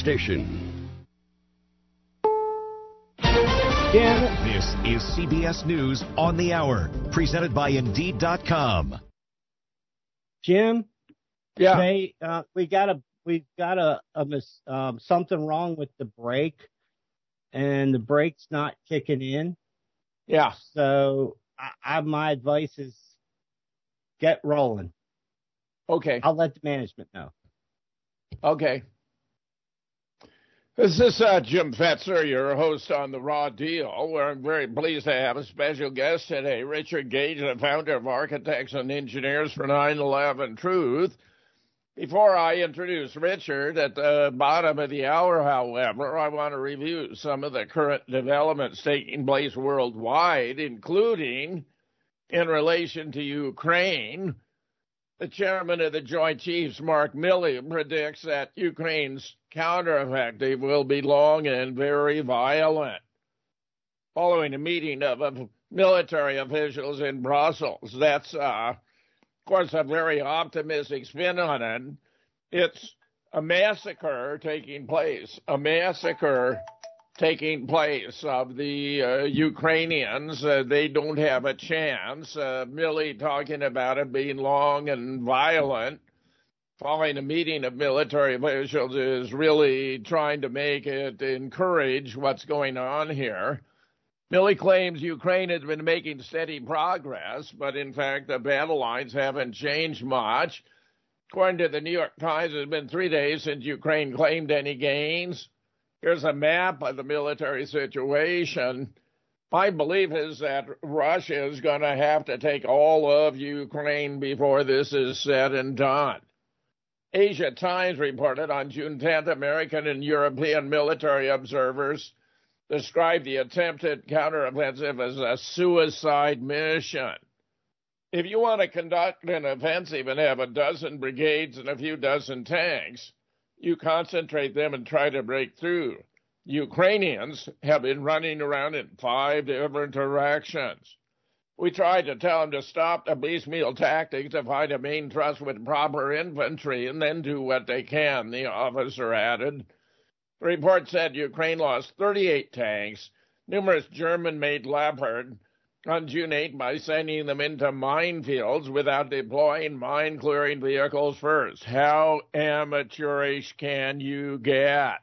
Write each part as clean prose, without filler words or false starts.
station. This is CBS News on the Hour, presented by Indeed.com. Jim, Yeah. we've got something wrong with the brake, and the brake's not kicking in. Yeah. So my advice is get rolling. Okay. I'll let the management know. Okay. This is Jim Fetzer, your host on The Raw Deal, where I'm very pleased to have a special guest today, Richard Gage, the founder of Architects and Engineers for 9/11 Truth. Before I introduce Richard, at the bottom of the hour, however, I want to review some of the current developments taking place worldwide, including in relation to Ukraine. The chairman of the Joint Chiefs, Mark Milley, predicts that Ukraine's counteroffensive will be long and very violent. Following a meeting of military officials in Brussels, that's, of course, a very optimistic spin on it. It's a massacre taking place of the Ukrainians. They don't have a chance. Milley talking about it being long and violent. Following a meeting of military officials is really trying to make it encourage what's going on here. Milley claims Ukraine has been making steady progress, but in fact the battle lines haven't changed much. According to the New York Times, it's been 3 days since Ukraine claimed any gains. Here's a map of the military situation. My belief is that Russia is going to have to take all of Ukraine before this is said and done. Asia Times reported on June 10th, American and European military observers described the attempted counteroffensive as a suicide mission. If you want to conduct an offensive and have a dozen brigades and a few dozen tanks, you concentrate them and try to break through. Ukrainians have been running around in 5 different directions. We tried to tell them to stop the piecemeal tactics, to find a main thrust with proper infantry, and then do what they can, the officer added. The report said Ukraine lost 38 tanks, numerous German-made Leopard, on June 8 by sending them into minefields without deploying mine-clearing vehicles first. How amateurish can you get?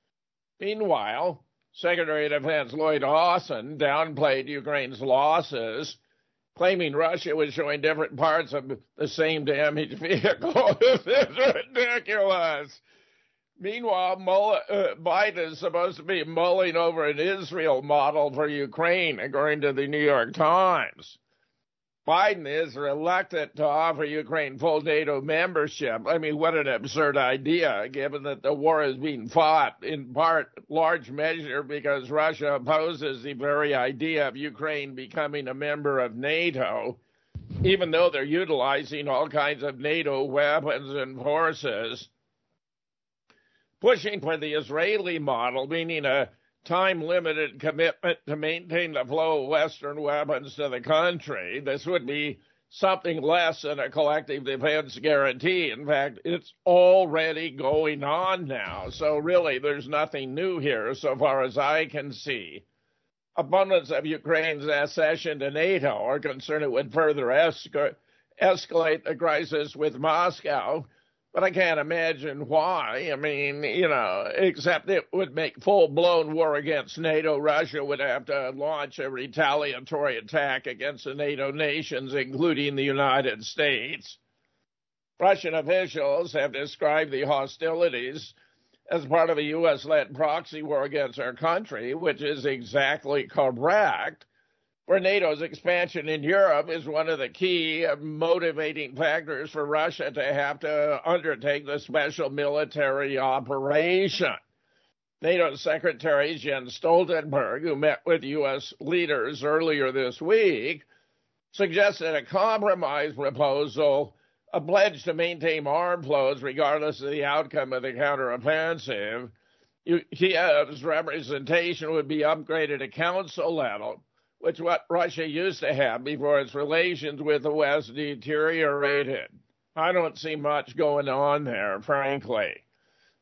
Meanwhile, Secretary of Defense Lloyd Austin downplayed Ukraine's losses, claiming Russia was showing different parts of the same damaged vehicle. This is ridiculous. Meanwhile, Biden is supposed to be mulling over an Israel model for Ukraine, according to the New York Times. Biden is reluctant to offer Ukraine full NATO membership. I mean, what an absurd idea, given that the war is being fought in part, large measure, because Russia opposes the very idea of Ukraine becoming a member of NATO, even though they're utilizing all kinds of NATO weapons and forces. Pushing for the Israeli model, meaning a time-limited commitment to maintain the flow of Western weapons to the country. This would be something less than a collective defense guarantee. In fact, it's already going on now. So really, there's nothing new here so far as I can see. Opponents of Ukraine's accession to NATO are concerned it would further escalate the crisis with Moscow. But I can't imagine why. I mean, except it would make full-blown war against NATO. Russia would have to launch a retaliatory attack against the NATO nations, including the United States. Russian officials have described the hostilities as part of a U.S.-led proxy war against our country, which is exactly correct. Where NATO's expansion in Europe is one of the key motivating factors for Russia to have to undertake the special military operation. NATO Secretary Jens Stoltenberg, who met with U.S. leaders earlier this week, suggested a compromise proposal, a pledge to maintain arm flows regardless of the outcome of the counteroffensive. Kiev's representation would be upgraded to council level, which is what Russia used to have before its relations with the West deteriorated. I don't see much going on there, frankly.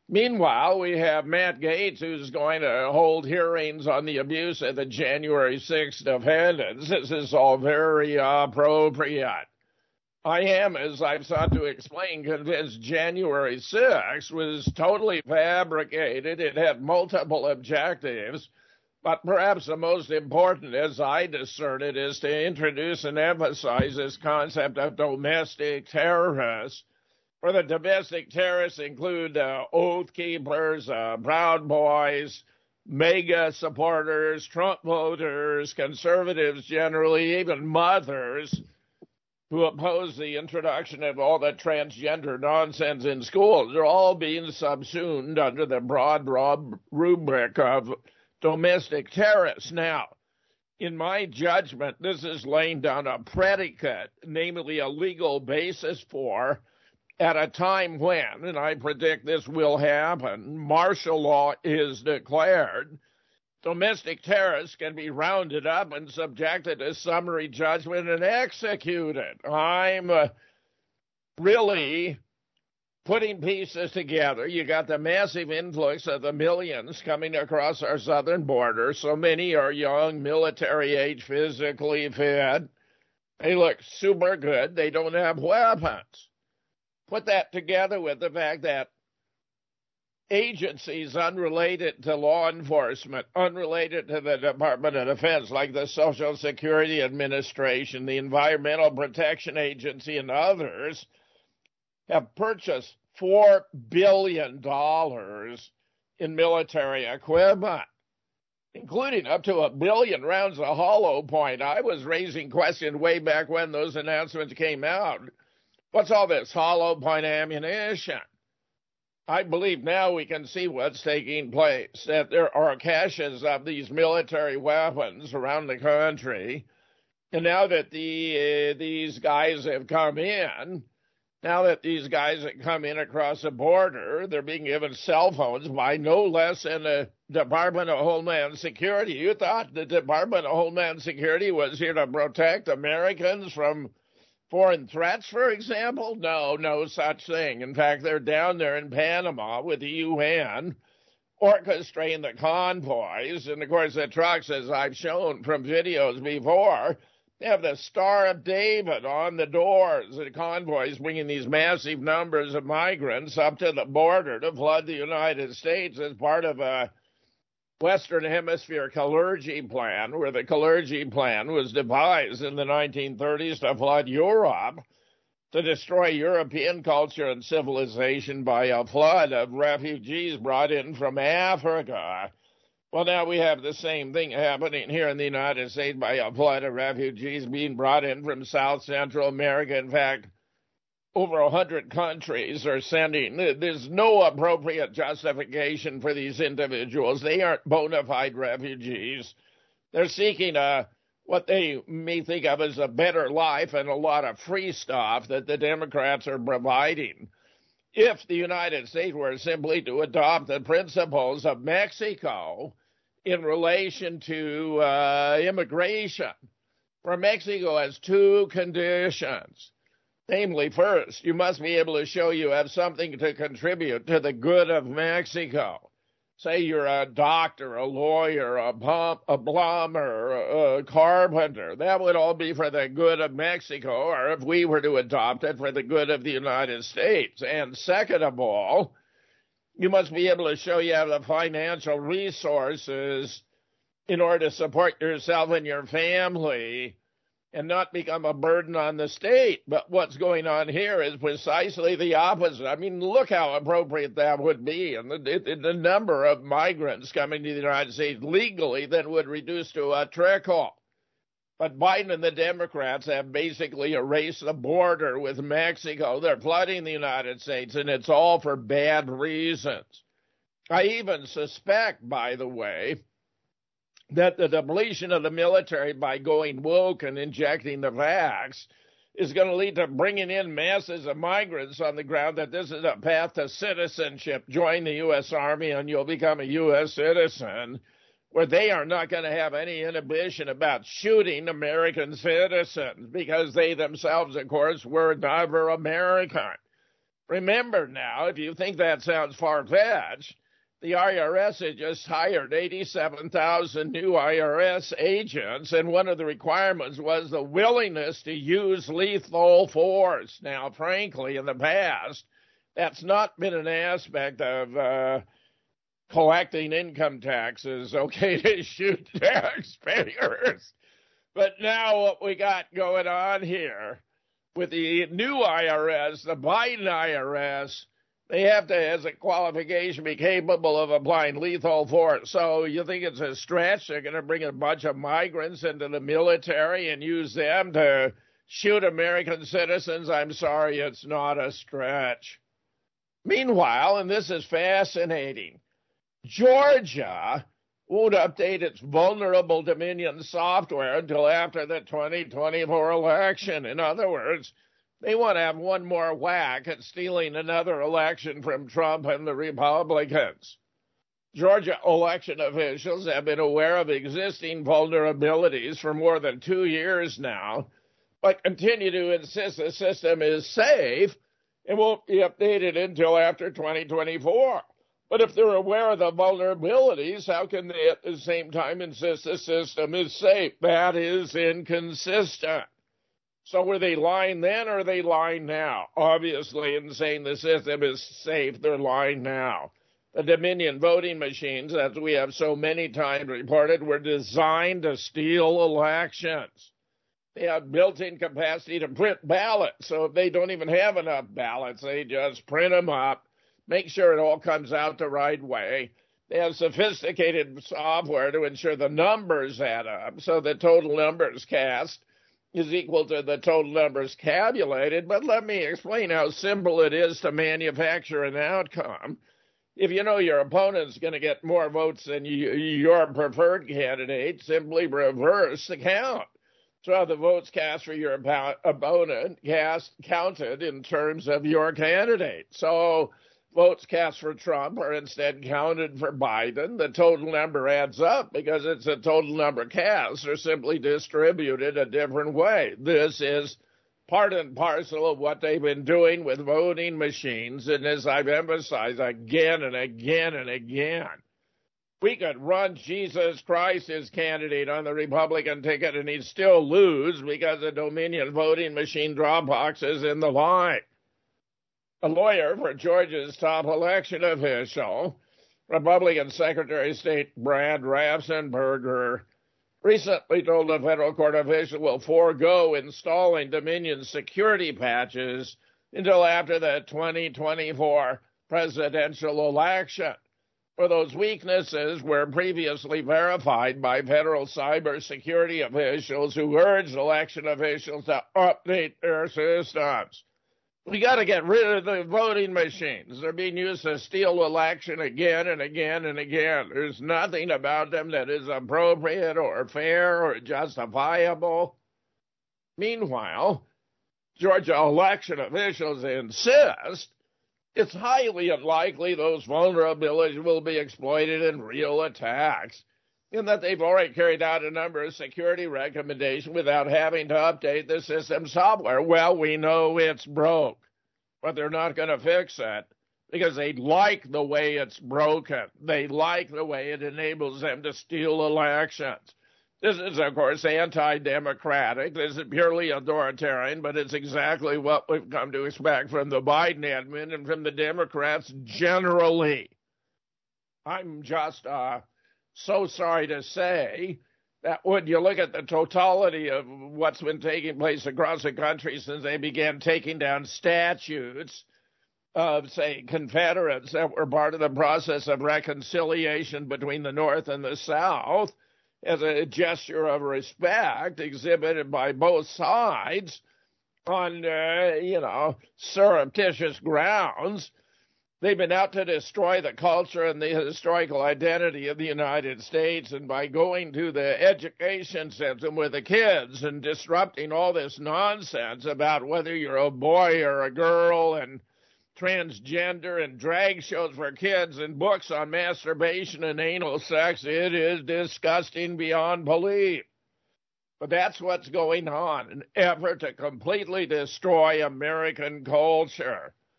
Meanwhile, we have Matt Gaetz, who's going to hold hearings on the abuse of the January 6th defendants. This is all very appropriate. I am, as I've sought to explain, convinced January 6th was totally fabricated. It had multiple objectives, but perhaps the most important, as I discern it, is to introduce and emphasize this concept of domestic terrorists. For the domestic terrorists include Oath Keepers, Proud Boys, MAGA supporters, Trump voters, conservatives generally, even mothers who oppose the introduction of all the transgender nonsense in schools. They're all being subsumed under the broad rubric of domestic terrorists. Now, in my judgment, this is laying down a predicate, namely a legal basis for, at a time when, and I predict this will happen, martial law is declared, domestic terrorists can be rounded up and subjected to summary judgment and executed. I'm really putting pieces together. You got the massive influx of the millions coming across our southern border. So many are young, military age, physically fit. They look super good. They don't have weapons. Put that together with the fact that agencies unrelated to law enforcement, unrelated to the Department of Defense, like the Social Security Administration, the Environmental Protection Agency, and others, have purchased $4 billion in military equipment, including up to 1 billion rounds of hollow point. I was raising questions way back when those announcements came out. What's all this hollow point ammunition? I believe now we can see what's taking place, that there are caches of these military weapons around the country. And now that these guys have come in, across the border, they're being given cell phones by no less than the Department of Homeland Security. You thought the Department of Homeland Security was here to protect Americans from foreign threats, for example? No such thing. In fact, they're down there in Panama with the UN orchestrating the convoys. And, of course, the trucks, as I've shown from videos before, they have the Star of David on the doors. The convoys bringing these massive numbers of migrants up to the border to flood the United States as part of a Western Hemisphere Kalergi plan, where the Kalergi plan was devised in the 1930s to flood Europe, to destroy European culture and civilization by a flood of refugees brought in from Africa. Well, now we have the same thing happening here in the United States by a flood of refugees being brought in from South Central America. In fact, over 100 countries are sending. There's no appropriate justification for these individuals. They aren't bona fide refugees. They're seeking what they may think of as a better life and a lot of free stuff that the Democrats are providing. If the United States were simply to adopt the principles of Mexico in relation to immigration, for Mexico has two conditions. Namely, first, you must be able to show you have something to contribute to the good of Mexico. Say you're a doctor, a lawyer, a plumber, a carpenter. That would all be for the good of Mexico, or if we were to adopt it, for the good of the United States. And second of all, you must be able to show you have the financial resources in order to support yourself and your family and not become a burden on the state. But what's going on here is precisely the opposite. I mean, look how appropriate that would be. And the number of migrants coming to the United States legally then would reduce to a trickle. But Biden and the Democrats have basically erased the border with Mexico. They're flooding the United States, and it's all for bad reasons. I even suspect, by the way, that the depletion of the military by going woke and injecting the vax is going to lead to bringing in masses of migrants on the ground, that this is a path to citizenship. Join the U.S. Army and you'll become a U.S. citizen, where they are not going to have any inhibition about shooting American citizens because they themselves, of course, were never American. Remember now, if you think that sounds far-fetched, the IRS had just hired 87,000 new IRS agents, and one of the requirements was the willingness to use lethal force. Now, frankly, in the past, that's not been an aspect of collecting income taxes, okay, to shoot taxpayers. But now what we got going on here with the new IRS, the Biden IRS, they have to, as a qualification, be capable of applying lethal force. So you think it's a stretch? They're going to bring a bunch of migrants into the military and use them to shoot American citizens? I'm sorry, it's not a stretch. Meanwhile, and this is fascinating, Georgia won't update its vulnerable Dominion software until after the 2024 election. In other words, they want to have one more whack at stealing another election from Trump and the Republicans. Georgia election officials have been aware of existing vulnerabilities for more than 2 years now, but continue to insist the system is safe and won't be updated until after 2024. But if they're aware of the vulnerabilities, how can they at the same time insist the system is safe? That is inconsistent. So were they lying then or are they lying now? Obviously, in saying the system is safe, they're lying now. The Dominion voting machines, as we have so many times reported, were designed to steal elections. They have built-in capacity to print ballots, so if they don't even have enough ballots, they just print them up, make sure it all comes out the right way. They have sophisticated software to ensure the numbers add up, so the total numbers cast is equal to the total numbers tabulated. But let me explain how simple it is to manufacture an outcome. If you know your opponent's going to get more votes than your preferred candidate, simply reverse the count. So the votes cast for your opponent counted in terms of your candidate. So votes cast for Trump are instead counted for Biden. The total number adds up because it's a total number cast. They're simply distributed a different way. This is part and parcel of what they've been doing with voting machines. And as I've emphasized again and again and again, we could run Jesus Christ as candidate on the Republican ticket and he'd still lose because the Dominion voting machine drop boxes in the line. A lawyer for Georgia's top election official, Republican Secretary of State Brad Raffensperger, recently told a federal court official will forego installing Dominion security patches until after the 2024 presidential election. For those weaknesses were previously verified by federal cybersecurity officials who urged election officials to update their systems. We got to get rid of the voting machines. They're being used to steal election again and again and again. There's nothing about them that is appropriate or fair or justifiable. Meanwhile, Georgia election officials insist it's highly unlikely those vulnerabilities will be exploited in real attacks, and that they've already carried out a number of security recommendations without having to update the system software. Well, we know it's broke, but they're not going to fix it because they like the way it's broken. They like the way it enables them to steal elections. This is, of course, anti-democratic. This is purely authoritarian, but it's exactly what we've come to expect from the Biden admin and from the Democrats generally. I'm just so sorry to say that when you look at the totality of what's been taking place across the country since they began taking down statues of, say, Confederates that were part of the process of reconciliation between the North and the South, as a gesture of respect exhibited by both sides on, surreptitious grounds. They've been out to destroy the culture and the historical identity of the United States, and by going to the education system with the kids and disrupting all this nonsense about whether you're a boy or a girl and transgender and drag shows for kids and books on masturbation and anal sex, it is disgusting beyond belief. But that's what's going on, an effort to completely destroy American culture.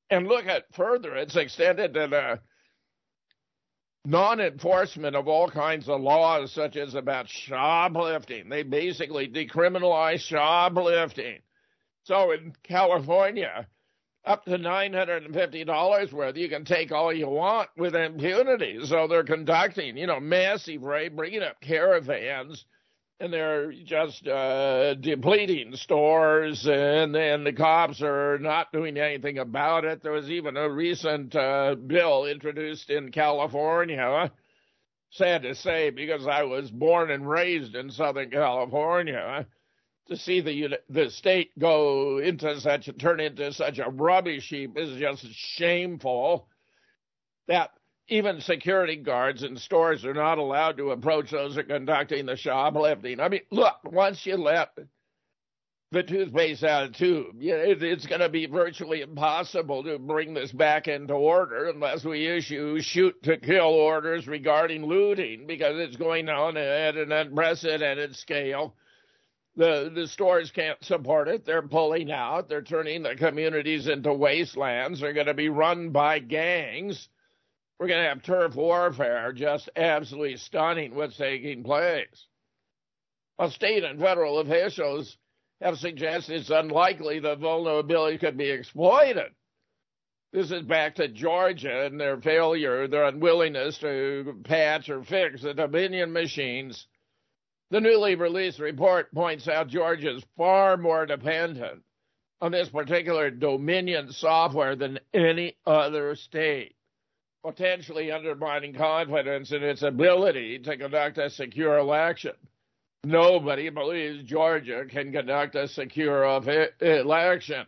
And look at further, it's extended to the non-enforcement of all kinds of laws, such as about shoplifting. They basically decriminalize shoplifting. So in California, up to $950 worth, you can take all you want with impunity. So they're conducting, massive raid, bringing up caravans, and they're just depleting stores, and then the cops are not doing anything about it. There was even a recent bill introduced in California, sad to say, because I was born and raised in Southern California, to see the state turn into such a rubbish heap is just shameful. That even security guards in stores are not allowed to approach those who are conducting the shoplifting. I mean, look, once you let the toothpaste out of the tube, it's going to be virtually impossible to bring this back into order unless we issue shoot-to-kill orders regarding looting, because it's going on at an unprecedented scale. The stores can't support it. They're pulling out. They're turning the communities into wastelands. They're going to be run by gangs. We're going to have turf warfare, just absolutely stunning what's taking place. Well, state and federal officials have suggested it's unlikely the vulnerability could be exploited. This is back to Georgia and their failure, their unwillingness to patch or fix the Dominion machines. The newly released report points out Georgia is far more dependent on this particular Dominion software than any other state, potentially undermining confidence in its ability to conduct a secure election. Nobody believes Georgia can conduct a secure election.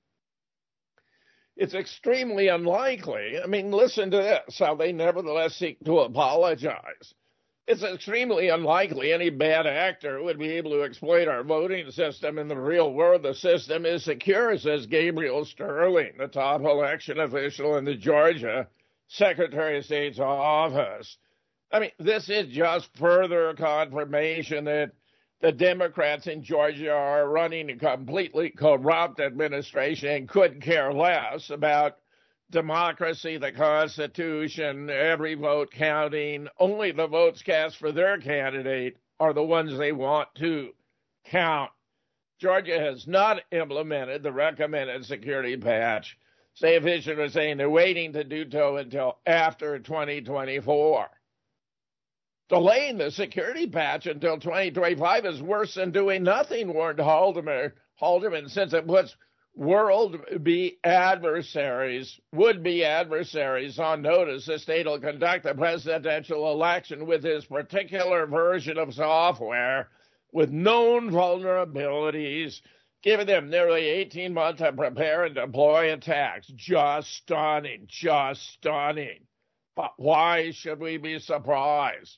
It's extremely unlikely. I mean, listen to this, how they nevertheless seek to apologize. It's extremely unlikely any bad actor would be able to exploit our voting system in the real world. The system is secure, says Gabriel Sterling, the top election official in the Georgia Secretary of State's office. I mean, this is just further confirmation that the Democrats in Georgia are running a completely corrupt administration and couldn't care less about democracy, the Constitution, every vote counting. Only the votes cast for their candidate are the ones they want to count. Georgia has not implemented the recommended security patch. State officials are saying they're waiting to do so until after 2024. Delaying the security patch until 2025 is worse than doing nothing, warned Haldeman, since it puts would-be adversaries on notice. The state will conduct a presidential election with this particular version of software with known vulnerabilities, giving them nearly 18 months to prepare and deploy attacks. Just stunning. But why should we be surprised?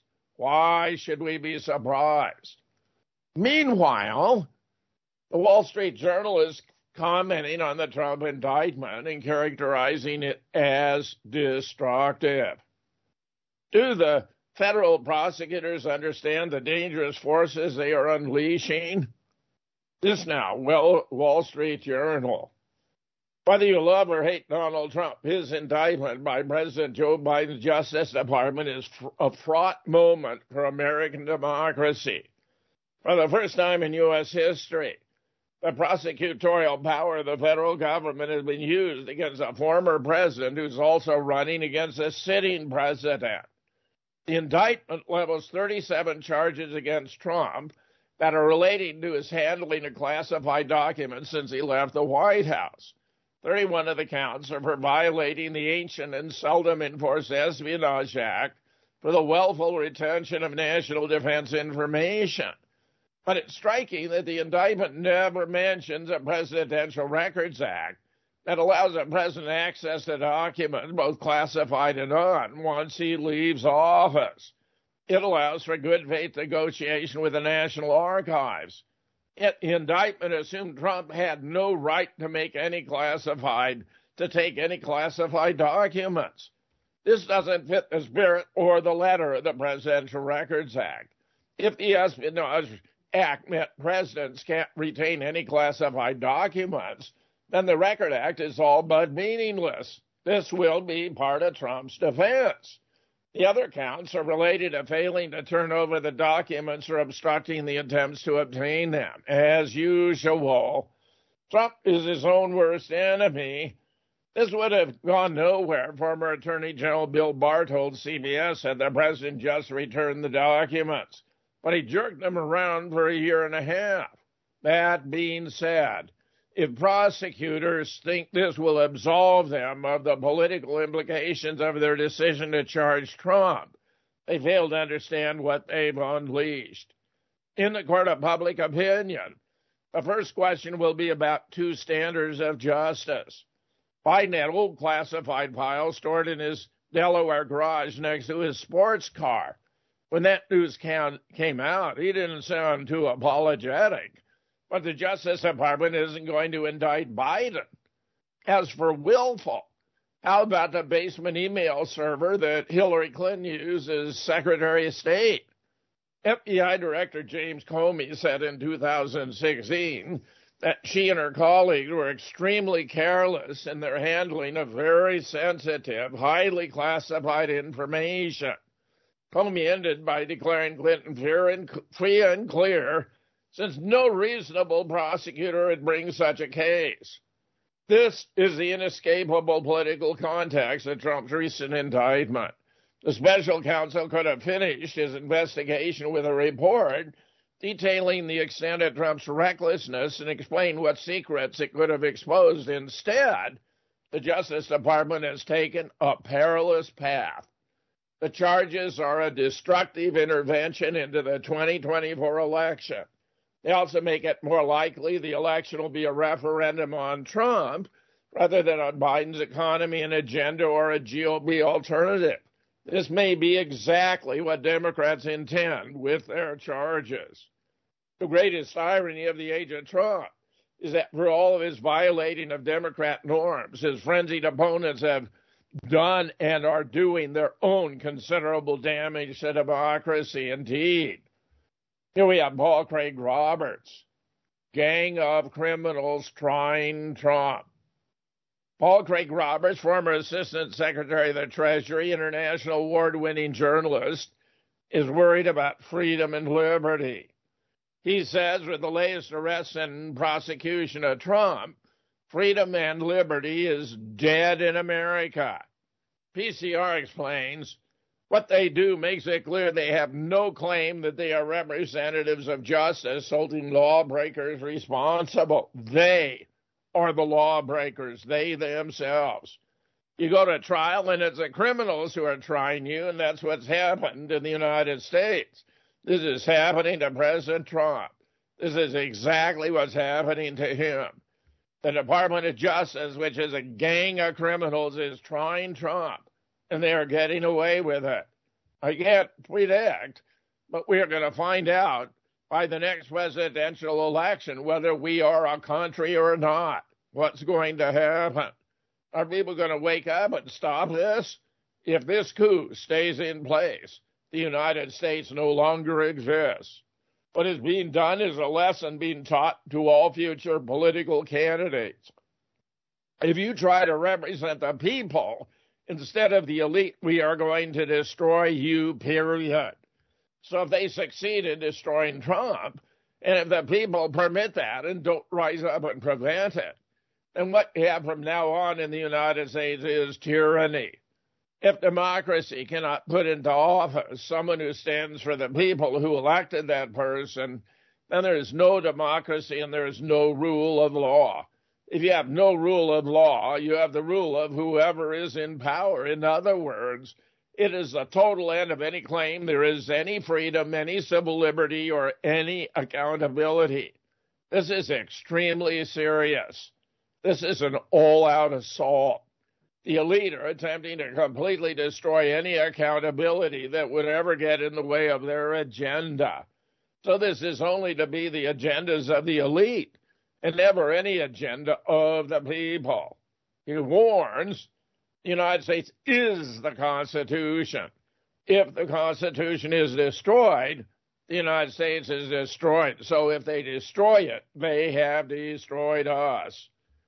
Meanwhile, the Wall Street Journal is commenting on the Trump indictment and characterizing it as destructive. Do the federal prosecutors understand the dangerous forces they are unleashing? This now, Wall Street Journal. Whether you love or hate Donald Trump, his indictment by President Joe Biden's Justice Department is a fraught moment for American democracy. For the first time in U.S. history, the prosecutorial power of the federal government has been used against a former president who's also running against a sitting president. The indictment levels 37 charges against Trump that are relating to his handling of classified documents since he left the White House. 31 of the counts are for violating the ancient and seldom enforced Espionage Act for the willful retention of national defense information. But it's striking that the indictment never mentions a Presidential Records Act that allows a president access to documents, both classified and non, once he leaves office. It allows for good faith negotiation with the National Archives. The indictment assumed Trump had no right to take any classified documents. This doesn't fit the spirit or the letter of the Presidential Records Act. If the Espionage Act meant presidents can't retain any classified documents, then the Record Act is all but meaningless. This will be part of Trump's defense. The other counts are related to failing to turn over the documents or obstructing the attempts to obtain them. As usual, Trump is his own worst enemy. This would have gone nowhere. Former Attorney General Bill Barr told CBS that the president just returned the documents, but he jerked them around for a year and a half. That being said, if prosecutors think this will absolve them of the political implications of their decision to charge Trump, they fail to understand what they've unleashed. In the court of public opinion, the first question will be about two standards of justice. Biden had old classified files stored in his Delaware garage next to his sports car. When that news came out, he didn't sound too apologetic. But the Justice Department isn't going to indict Biden. As for willful, how about the basement email server that Hillary Clinton used as Secretary of State? FBI Director James Comey said in 2016 that she and her colleagues were extremely careless in their handling of very sensitive, highly classified information. Comey ended by declaring Clinton free and clear, since no reasonable prosecutor would bring such a case. This is the inescapable political context of Trump's recent indictment. The special counsel could have finished his investigation with a report detailing the extent of Trump's recklessness and explain what secrets it could have exposed. Instead, the Justice Department has taken a perilous path. The charges are a destructive intervention into the 2024 election. They also make it more likely the election will be a referendum on Trump rather than on Biden's economy and agenda or a GOP alternative. This may be exactly what Democrats intend with their charges. The greatest irony of the age of Trump is that for all of his violating of Democrat norms, his frenzied opponents have done and are doing their own considerable damage to democracy. Indeed. Here we have Paul Craig Roberts, gang of criminals trying Trump. Paul Craig Roberts, former Assistant Secretary of the Treasury, international award-winning journalist, is worried about freedom and liberty. He says with the latest arrests and prosecution of Trump, freedom and liberty is dead in America. PCR explains, what they do makes it clear they have no claim that they are representatives of justice holding lawbreakers responsible. They are the lawbreakers, they themselves. You go to trial and it's the criminals who are trying you, and that's what's happened in the United States. This is happening to President Trump. This is exactly what's happening to him. The Department of Justice, which is a gang of criminals, is trying Trump. And they are getting away with it. I can't predict, but we are going to find out by the next presidential election whether we are a country or not. What's going to happen? Are people going to wake up and stop this? If this coup stays in place, the United States no longer exists. What is being done is a lesson being taught to all future political candidates. If you try to represent the people instead of the elite, we are going to destroy you, period. So if they succeed in destroying Trump, and if the people permit that and don't rise up and prevent it, then what we have from now on in the United States is tyranny. If democracy cannot put into office someone who stands for the people who elected that person, then there is no democracy and there is no rule of law. If you have no rule of law, you have the rule of whoever is in power. In other words, it is the total end of any claim there is any freedom, any civil liberty, or any accountability. This is extremely serious. This is an all-out assault. The elite are attempting to completely destroy any accountability that would ever get in the way of their agenda. So this is only to be the agendas of the elite and never any agenda of the people. He warns the United States is the Constitution. If the Constitution is destroyed, the United States is destroyed. So if they destroy it, they have destroyed us.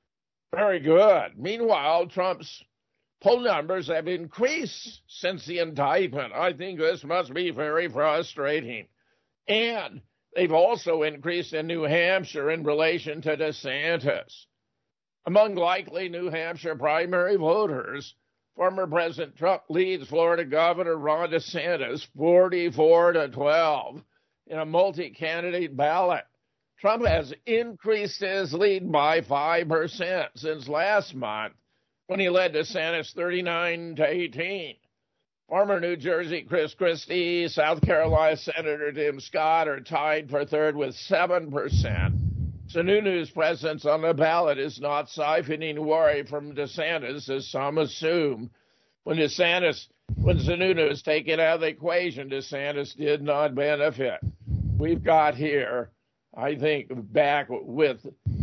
Very good. Meanwhile, Trump's poll numbers have increased since the indictment. I think this must be very frustrating. And they've also increased in New Hampshire in relation to DeSantis. Among likely New Hampshire primary voters, former President Trump leads Florida Governor Ron DeSantis 44-12 in a multi-candidate ballot. Trump has increased his lead by 5% since last month when he led DeSantis 39-18. Former New Jersey Chris Christie, South Carolina Senator Tim Scott are tied for third with 7%. Sununu's presence on the ballot is not siphoning worry from DeSantis, as some assume. When Sununu is taken out of the equation, DeSantis did not benefit. We've got here, I think, back with,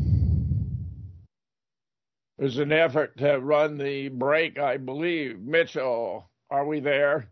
there's an effort to run the break, I believe. Mitchell, are we there?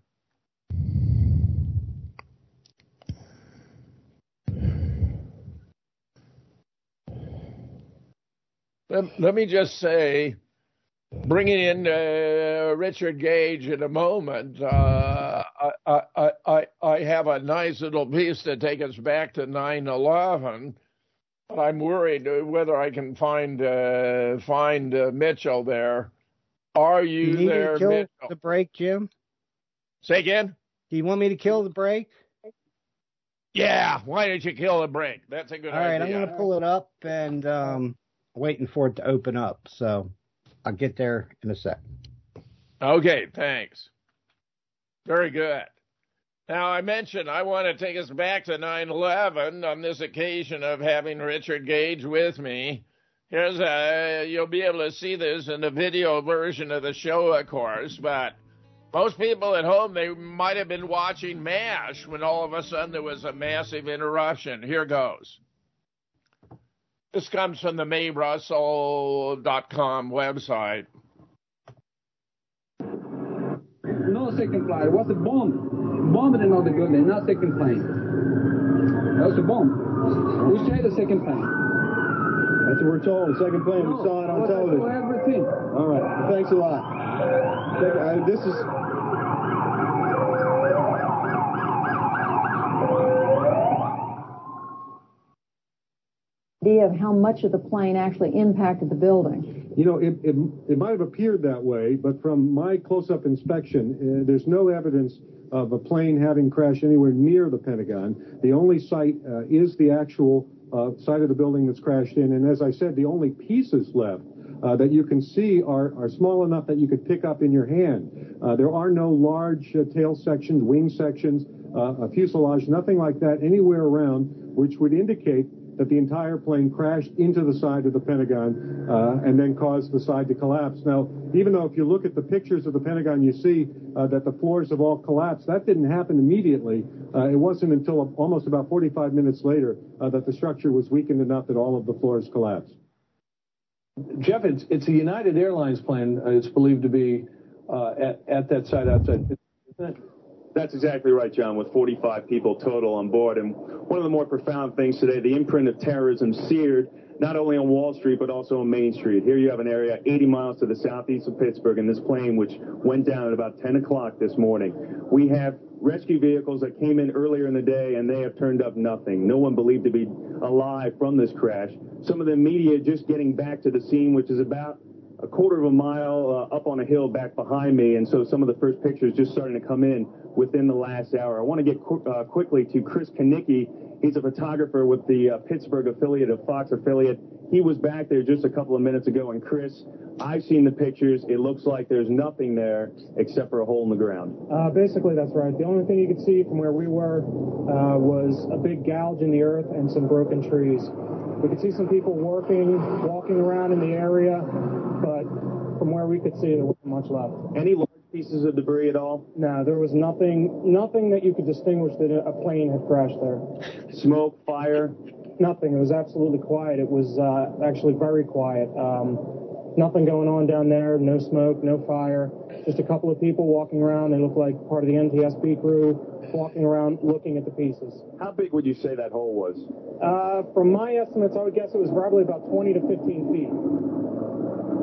Let me just say, bringing in Richard Gage in a moment, I have a nice little piece to take us back to 9/11, but I'm worried whether I can find Mitchell there. Are you there, kill Mitchell? The break, Jim? Say again? Do you want me to kill the break? Yeah, why don't you kill the break? That's a good idea. All right, I'm going to pull it up and waiting for it to open up, so I'll get there in a sec. Okay, thanks. Very good. Now, I mentioned I want to take us back to 9/11 on this occasion of having Richard Gage with me. Here's you'll be able to see this in the video version of the show, of course, but most people at home, they might have been watching MASH when all of a sudden there was a massive interruption. Here goes. This comes from the MaveRussell.com website. No second flight. It was a bomb. Bombed another building, not second plane. That was a bomb. We say the second plane. That's what we're told. The second plane. We saw it on television. Everything. All right. Thanks a lot. This is... idea of how much of the plane actually impacted the building. You know, it might have appeared that way, but from my close-up inspection, there's no evidence of a plane having crashed anywhere near the Pentagon. The only site is the actual site of the building that's crashed in, and as I said, the only pieces left that you can see are small enough that you could pick up in your hand. There are no large tail sections, wing sections, a fuselage, nothing like that anywhere around, which would indicate that the entire plane crashed into the side of the Pentagon and then caused the side to collapse. Now, even though if you look at the pictures of the Pentagon, you see that the floors have all collapsed, that didn't happen immediately. It wasn't until almost about 45 minutes later that the structure was weakened enough that all of the floors collapsed. Jeff, it's a United Airlines plane. It's believed to be at that site outside. Isn't it? That's exactly right, John, with 45 people total on board. And one of the more profound things today, the imprint of terrorism seared not only on Wall Street, but also on Main Street. Here you have an area 80 miles to the southeast of Pittsburgh, and this plane, which went down at about 10 o'clock this morning. We have rescue vehicles that came in earlier in the day, and they have turned up nothing. No one believed to be alive from this crash. Some of the media just getting back to the scene, which is about a quarter of a mile up on a hill back behind me, and so some of the first pictures just starting to come in within the last hour. I want to get quickly to Chris Kanicki. He's a photographer with the Pittsburgh affiliate of Fox affiliate. He was back there just a couple of minutes ago, and Chris, I've seen the pictures. It looks like there's nothing there except for a hole in the ground. Basically, that's right. The only thing you could see from where we were was a big gouge in the earth and some broken trees. We could see some people walking around in the area, but from where we could see, there wasn't much left. Any large pieces of debris at all? No, there was nothing that you could distinguish that a plane had crashed there. Smoke, fire? Nothing. It was absolutely quiet. It was actually very quiet. Nothing going on down there, no smoke, no fire. Just a couple of people walking around. They look like part of the NTSB crew walking around looking at the pieces. How big would you say that hole was? From my estimates, I would guess it was probably about 20 to 15 feet.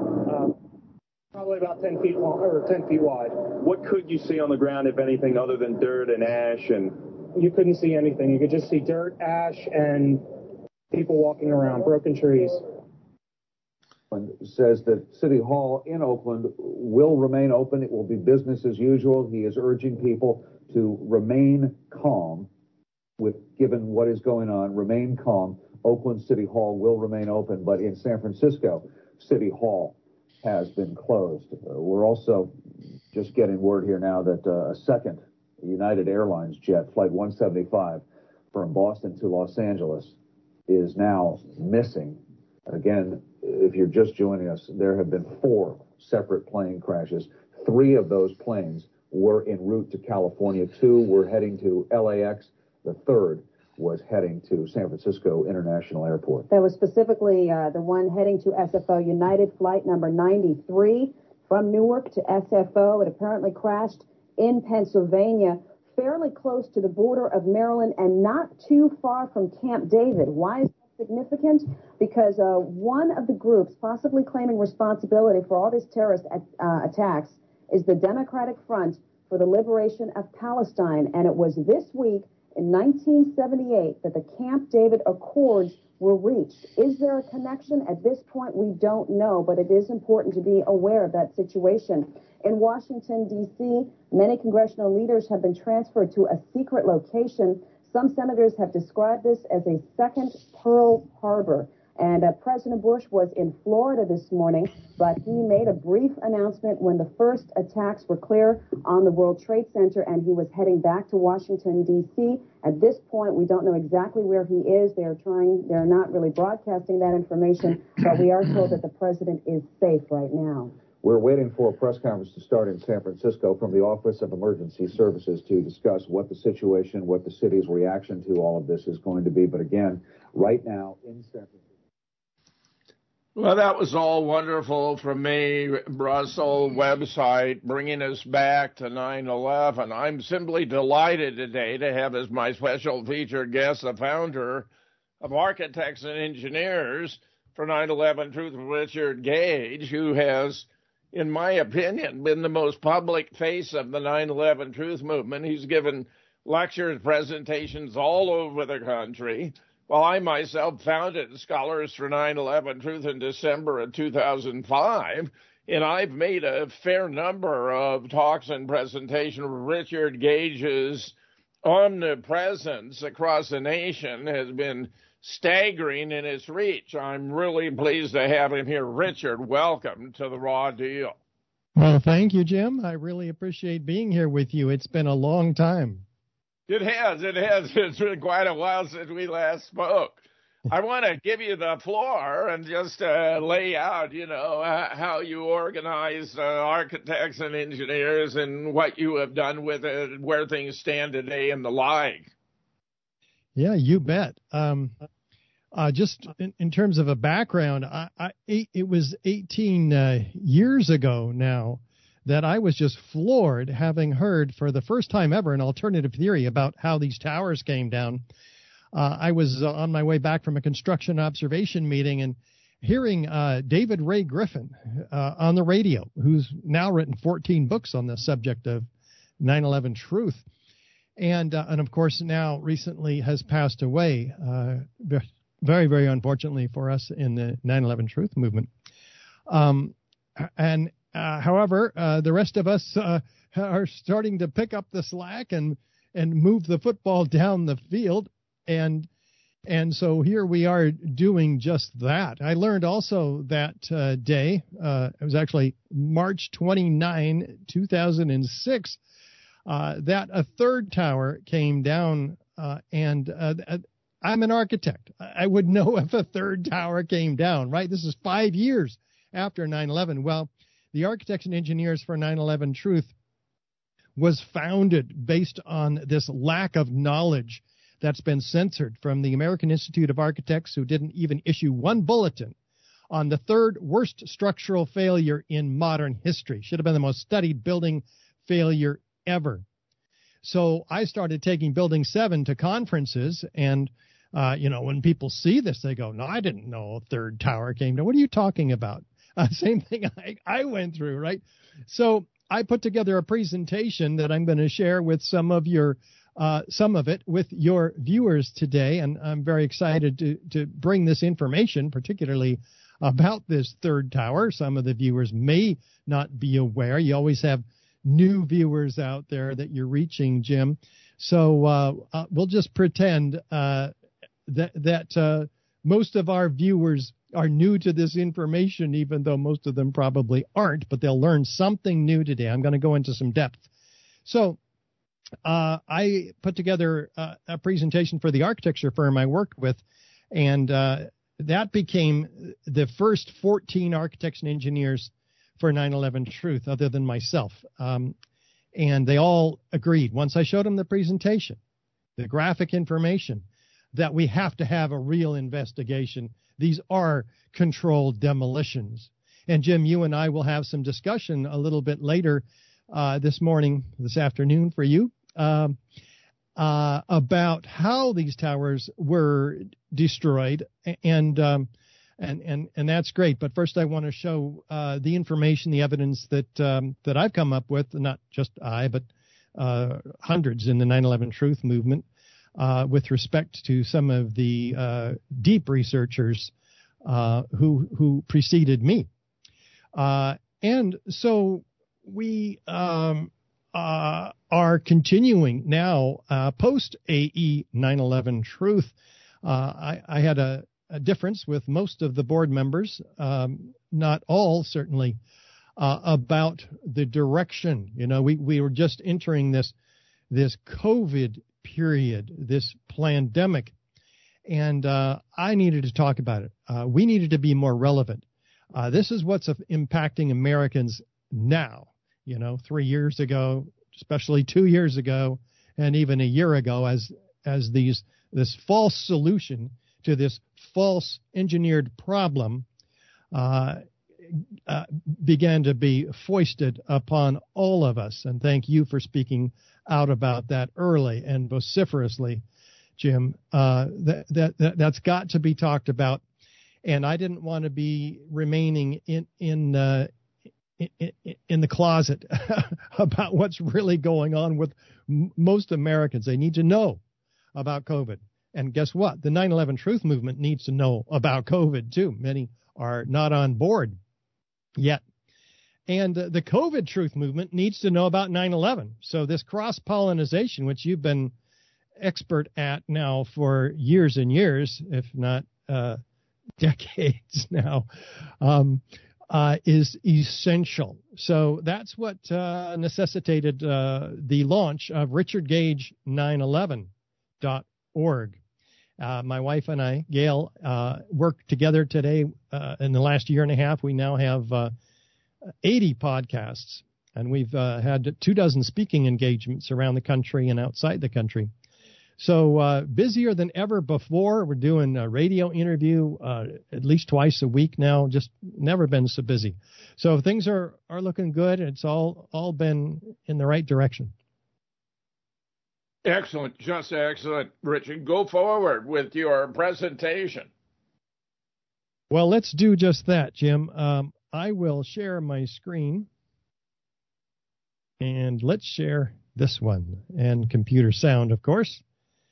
Probably about 10 feet long or 10 feet wide. What could you see on the ground, if anything, other than dirt and ash? And you couldn't see anything. You could just see dirt, ash, and people walking around, broken trees. Says that City Hall in Oakland will remain open. It will be business as usual. He is urging people to remain calm given what is going on. Remain calm. Oakland City Hall will remain open, but in San Francisco, City Hall has been closed. We're also just getting word here now that a second United Airlines jet, Flight 175, from Boston to Los Angeles, is now missing. Again, if you're just joining us, there have been 4 separate plane crashes. 3 of those planes were en route to California. 2 were heading to LAX. The third was heading to San Francisco International Airport. That was specifically the one heading to SFO, United Flight number 93 from Newark to SFO. It apparently crashed in Pennsylvania, fairly close to the border of Maryland and not too far from Camp David. Why is that significant? Because one of the groups possibly claiming responsibility for all these terrorist attacks is the Democratic Front for the Liberation of Palestine. And it was this week in 1978 that the Camp David Accords were reached. Is there a connection? At this point, we don't know, but it is important to be aware of that situation. In Washington, D.C., many congressional leaders have been transferred to a secret location. Some senators have described this as a second Pearl Harbor. And President Bush was in Florida this morning, but he made a brief announcement when the first attacks were clear on the World Trade Center, and he was heading back to Washington, D.C. At this point, we don't know exactly where he is. They're not really broadcasting that information, but we are told that the president is safe right now. We're waiting for a press conference to start in San Francisco from the Office of Emergency Services to discuss what the situation, what the city's reaction to all of this is going to be. But again, right now in San Francisco. Well, that was all wonderful from me, Russell website, bringing us back to 9/11. I'm simply delighted today to have as my special featured guest the founder of Architects and Engineers for 9/11 Truth, Richard Gage, who has, in my opinion, been the most public face of the 9/11 Truth movement. He's given lectures, presentations all over the country. Well, I myself founded Scholars for 9/11 Truth in December of 2005, and I've made a fair number of talks and presentations. Richard Gage's omnipresence across the nation has been staggering in its reach. I'm really pleased to have him here. Richard, welcome to The Raw Deal. Well, thank you, Jim. I really appreciate being here with you. It's been a long time. It has. It's been quite a while since we last spoke. I want to give you the floor and just lay out, how you organize architects and engineers and what you have done with it, where things stand today and the like. Yeah, you bet. Just in terms of a background, it was 18 years ago now that I was just floored, having heard for the first time ever an alternative theory about how these towers came down. I was on my way back from a construction observation meeting and hearing David Ray Griffin on the radio, who's now written 14 books on the subject of 9/11 Truth. And of course, now recently has passed away, very, very unfortunately for us in the 9/11 Truth movement. However, the rest of us are starting to pick up the slack and move the football down the field. And so here we are doing just that. I learned also that day, it was actually March 29, 2006, that a third tower came down. And I'm an architect. I would know if a third tower came down, right? This is 5 years after 9/11. Well, the Architects and Engineers for 9/11 Truth was founded based on this lack of knowledge that's been censored from the American Institute of Architects, who didn't even issue one bulletin on the third worst structural failure in modern history. Should have been the most studied building failure ever. So I started taking Building 7 to conferences, and when people see this, they go, "No, I didn't know a third tower came down. What are you talking about?" Same thing I went through, right? So I put together a presentation that I'm going to share with some of it with your viewers today, and I'm very excited to bring this information, particularly about this third tower. Some of the viewers may not be aware. You always have new viewers out there that you're reaching, Jim. So we'll just pretend that most of our viewers are new to this information, even though most of them probably aren't, but they'll learn something new today. I'm going to go into some depth. So I put together a presentation for the architecture firm I worked with, and that became the first 14 architects and engineers for 9/11 Truth, other than myself. And they all agreed, once I showed them the presentation, the graphic information, that we have to have a real investigation. These are controlled demolitions. And Jim, you and I will have some discussion a little bit later this afternoon for you, about how these towers were destroyed, and that's great. But first, I want to show the information, the evidence that I've come up with, not just I, but hundreds in the 9/11 Truth movement, with respect to some of the deep researchers who preceded me. And so we are continuing now post AE 9/11 Truth. I had a difference with most of the board members, not all certainly, about the direction. You know, we were just entering this COVID period, this pandemic, and I needed to talk about it. We needed to be more relevant. This is what's impacting Americans now. 3 years ago, especially 2 years ago, and even a year ago, as this false solution to this false engineered problem began to be foisted upon all of us. And thank you for speaking out about that early and vociferously, Jim. That's got to be talked about. And I didn't want to be remaining in the closet about what's really going on with most Americans. They need to know about COVID. And guess what? The 9/11 Truth movement needs to know about COVID, too. Many are not on board yet. And the COVID Truth movement needs to know about 9/11. So this cross-pollination, which you've been expert at now for years and years, if not decades now, is essential. So that's what necessitated the launch of RichardGage911.org. My wife and I, Gail, worked together today. In the last year and a half, we now have 80 podcasts, and we've had 24 speaking engagements around the country and outside the country. So busier than ever before. We're doing a radio interview at least twice a week now. Just never been so busy. So things are looking good. It's all been in the right direction. Excellent, just excellent, Richard. Go forward with your presentation. Well, let's do just that, Jim. I will share my screen, and let's share this one, and computer sound, of course.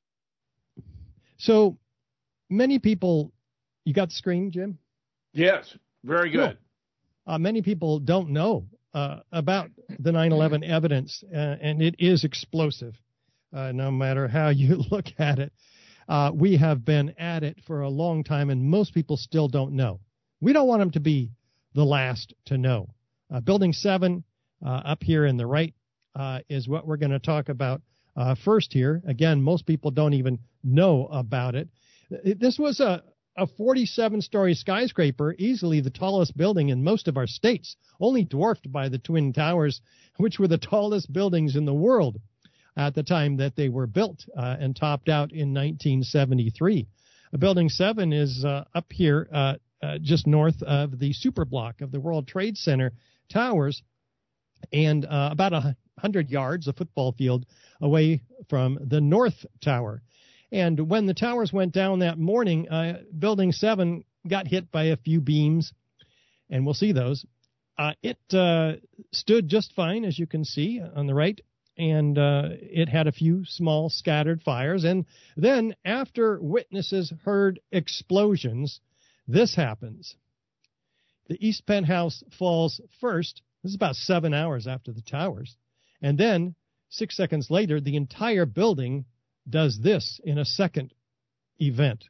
So many people, you got the screen, Jim? Yes, very good. Cool. Many people don't know about the 9/11 evidence, and it is explosive. No matter how you look at it. We have been at it for a long time, and most people still don't know. We don't want them to be the last to know. Building 7 up here in the right is what we're going to talk about first here. Again, most people don't even know about it. This was a 47-story skyscraper, easily the tallest building in most of our states, only dwarfed by the Twin Towers, which were the tallest buildings in the world at the time that they were built and topped out in 1973. Building 7 is up here just north of the superblock of the World Trade Center towers, and about 100 yards, a football field, away from the North Tower. And when the towers went down that morning, Building 7 got hit by a few beams, and we'll see those. It stood just fine, as you can see on the right, and it had a few small scattered fires. And then after witnesses heard explosions, this happens. The east penthouse falls first. This is about 7 hours after the towers. And then 6 seconds later, the entire building does this in a second event.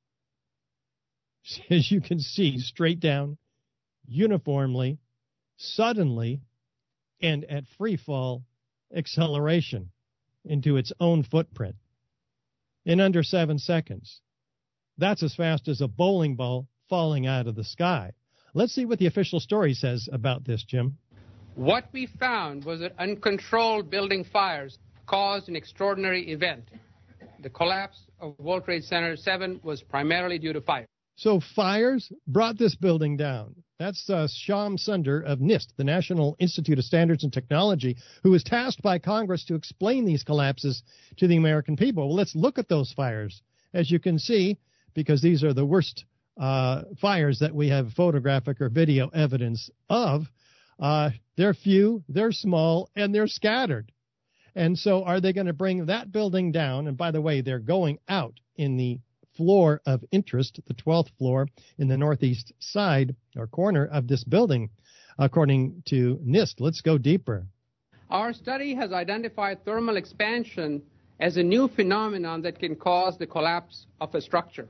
As you can see, straight down, uniformly, suddenly, and at free fall acceleration into its own footprint in under 7 seconds. That's as fast as a bowling ball falling out of the sky. Let's see what the official story says about this, Jim. What we found was that uncontrolled building fires caused an extraordinary event. The collapse of World Trade Center 7 was primarily due to fire. So fires brought this building down. That's Shyam Sunder of NIST, the National Institute of Standards and Technology, who was tasked by Congress to explain these collapses to the American people. Well, let's look at those fires. As you can see, because these are the worst fires that we have photographic or video evidence of, they're few, they're small, and they're scattered. And so are they going to bring that building down? And by the way, they're going out in the floor of interest, the 12th floor in the northeast side or corner of this building, according to NIST. Let's go deeper. Our study has identified thermal expansion as a new phenomenon that can cause the collapse of a structure.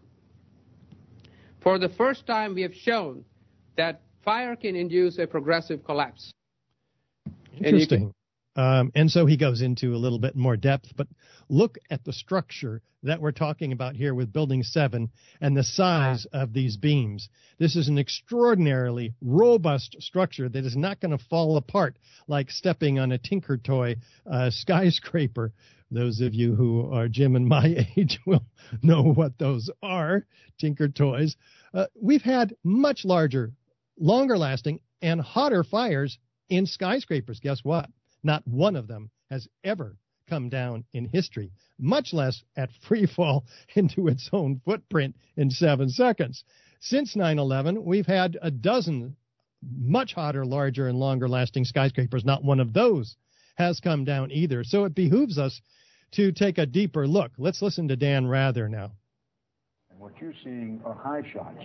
For the first time, we have shown that fire can induce a progressive collapse. Interesting. And so he goes into a little bit more depth, but look at the structure that we're talking about here with Building 7 and the size of these beams. This is an extraordinarily robust structure that is not going to fall apart like stepping on a Tinker Toy skyscraper. Those of you who are Jim and my age will know what those are, Tinker Toys. We've had much larger, longer lasting, and hotter fires in skyscrapers. Guess what? Not one of them has ever come down in history, much less at free fall into its own footprint in 7 seconds. Since 9/11, we've had a dozen much hotter, larger, and longer-lasting skyscrapers. Not one of those has come down either. So it behooves us to take a deeper look. Let's listen to Dan Rather now. What you're seeing are high shots.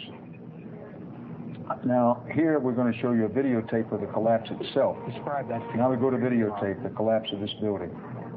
Now, here we're going to show you a videotape of the collapse itself. Describe that. Now we go to videotape, the collapse of this building.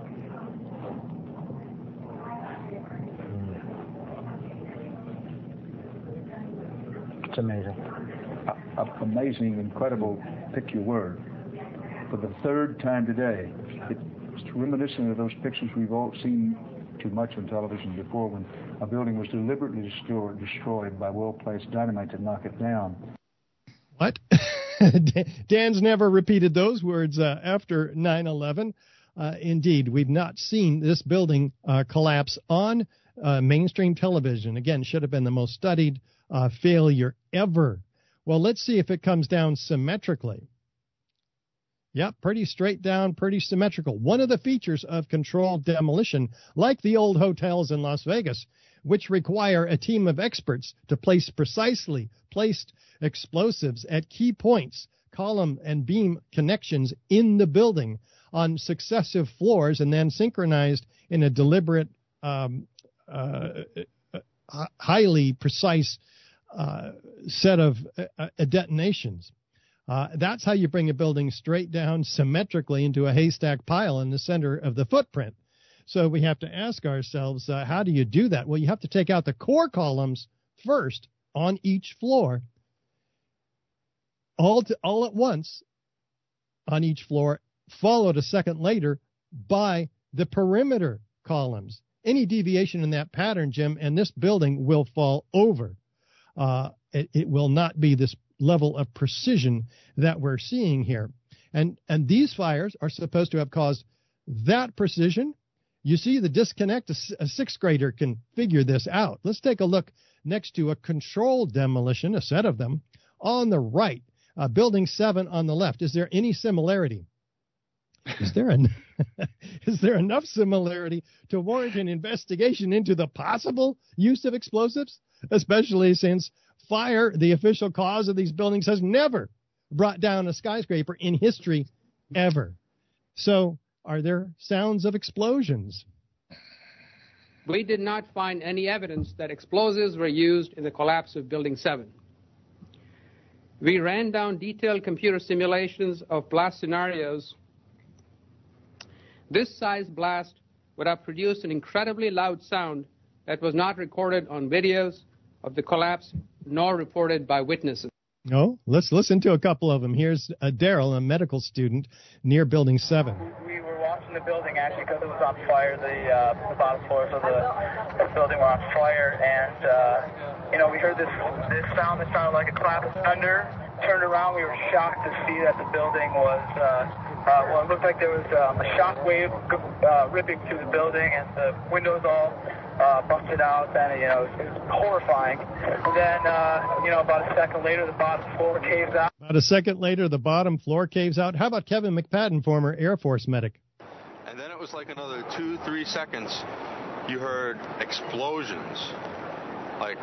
It's amazing. Amazing, incredible, pick your word. For the third time today, it's reminiscent of those pictures we've all seen too much on television before when a building was deliberately destroyed by well-placed dynamite to knock it down. What? Dan's never repeated those words after 9/11. Indeed, we've not seen this building collapse on mainstream television. Again, should have been the most studied failure ever. Well, let's see if it comes down symmetrically. Yep, pretty straight down, pretty symmetrical. One of the features of controlled demolition, like the old hotels in Las Vegas, which require a team of experts to place precisely placed explosives at key points, column and beam connections in the building on successive floors and then synchronized in a deliberate, highly precise set of detonations. That's how you bring a building straight down symmetrically into a haystack pile in the center of the footprint. So we have to ask ourselves, how do you do that? Well, you have to take out the core columns first on each floor, all at once on each floor, followed a second later by the perimeter columns. Any deviation in that pattern, Jim, and this building will fall over. It will not be this level of precision that we're seeing here. And these fires are supposed to have caused that precision. You see the disconnect. A sixth grader can figure this out. Let's take a look next to a controlled demolition, a set of them, on the right. Building 7 on the left. Is there any similarity? Is there enough similarity to warrant an investigation into the possible use of explosives, especially since fire, the official cause of these buildings, has never brought down a skyscraper in history ever. So are there sounds of explosions? We did not find any evidence that explosives were used in the collapse of Building 7. We ran down detailed computer simulations of blast scenarios. This size blast would have produced an incredibly loud sound that was not recorded on videos of the collapse nor reported by witnesses. No, let's listen to a couple of them. Here's Daryl, a medical student near Building 7. We were watching the building actually because it was on fire. The bottom floors of the building were on fire, and we heard this sound that sounded like a clap of thunder. Turned around, we were shocked to see that the building was it looked like there was a shock wave ripping through the building, and the windows all busted out, and it was horrifying. And then about a second later, the bottom floor caves out. About a second later, the bottom floor caves out. How about Kevin McPadden, former Air Force medic? And then it was like another 2-3 seconds. You heard explosions, like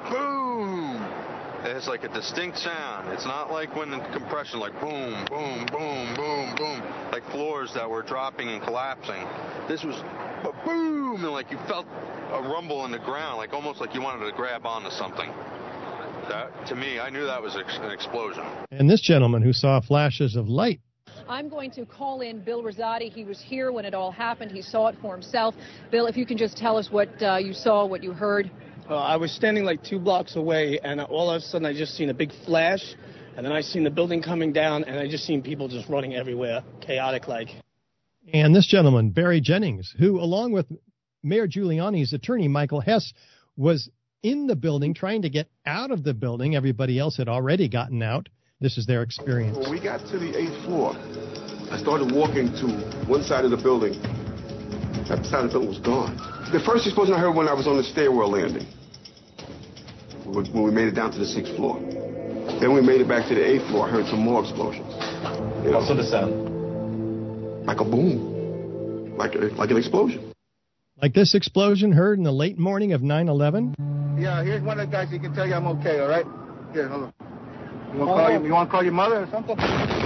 boom. It's like a distinct sound. It's not like when in compression, like boom, boom, boom, boom, boom, like floors that were dropping and collapsing. This was a boom, and like you felt a rumble in the ground, like almost like you wanted to grab onto something. That, to me, I knew that was an explosion. And this gentleman who saw flashes of light. I'm going to call in Bill Rosati. He was here when it all happened. He saw it for himself. Bill, if you can just tell us what you saw, what you heard. I was standing like 2 blocks away, and all of a sudden I just seen a big flash, and then I seen the building coming down, and I just seen people just running everywhere, chaotic like. And this gentleman, Barry Jennings, who, along with Mayor Giuliani's attorney, Michael Hess, was in the building trying to get out of the building. Everybody else had already gotten out. This is their experience. When we got to the 8th floor, I started walking to one side of the building. That side of the building was gone. The first explosion I heard when I was on the stairwell landing, when we made it down to the 6th floor. Then we made it back to the 8th floor. I heard some more explosions. What sort of sound? Like a boom, like an explosion. Like this explosion heard in the late morning of 9/11? Yeah, here's one of the guys who can tell you I'm okay, all right? Here, hold on. You want to call your mother or something?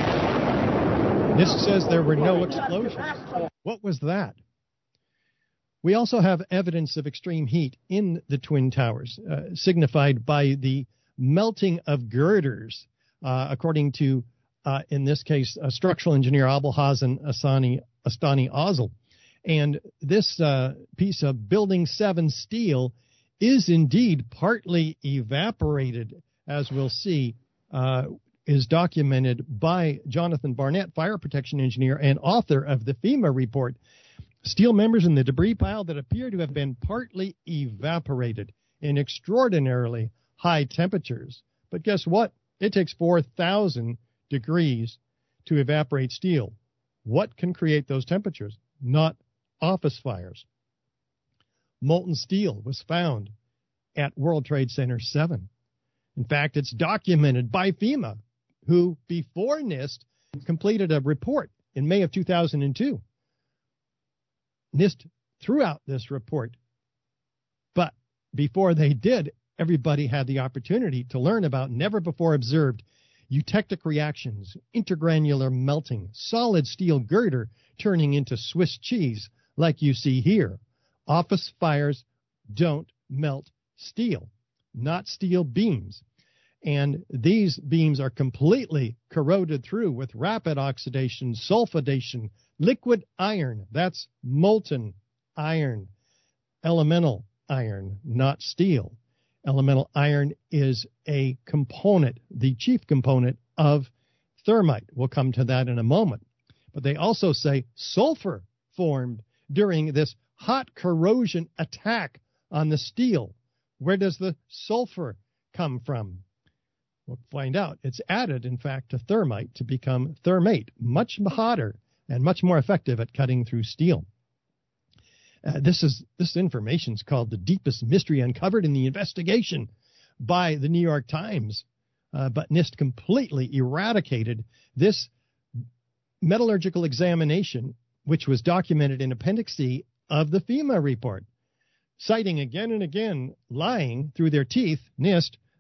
NIST says there were no explosions. What was that? We also have evidence of extreme heat in the Twin Towers, signified by the melting of girders, according to, in this case, structural engineer Abulhassan Astani Ozil. And this piece of Building 7 steel is indeed partly evaporated, as we'll see, is documented by Jonathan Barnett, fire protection engineer and author of the FEMA report. Steel members in the debris pile that appear to have been partly evaporated in extraordinarily high temperatures. But guess what? It takes 4,000 degrees to evaporate steel. What can create those temperatures? Not office fires. Molten steel was found at World Trade Center 7. In fact, it's documented by FEMA, who, before NIST, completed a report in May of 2002. NIST threw out this report, but before they did, everybody had the opportunity to learn about never-before-observed eutectic reactions, intergranular melting, solid steel girder turning into Swiss cheese, like you see here. Office fires don't melt steel, not steel beams. And these beams are completely corroded through with rapid oxidation, sulfidation, liquid iron. That's molten iron, elemental iron, not steel. Elemental iron is a component, the chief component of thermite. We'll come to that in a moment. But they also say sulfur formed during this hot corrosion attack on the steel. Where does the sulfur come from? We'll find out. It's added, in fact, to thermite to become thermate, much hotter and much more effective at cutting through steel. This information is called the deepest mystery uncovered in the investigation by the New York Times. But NIST completely eradicated this metallurgical examination, which was documented in Appendix C of the FEMA report, citing again and again, lying through their teeth, NIST,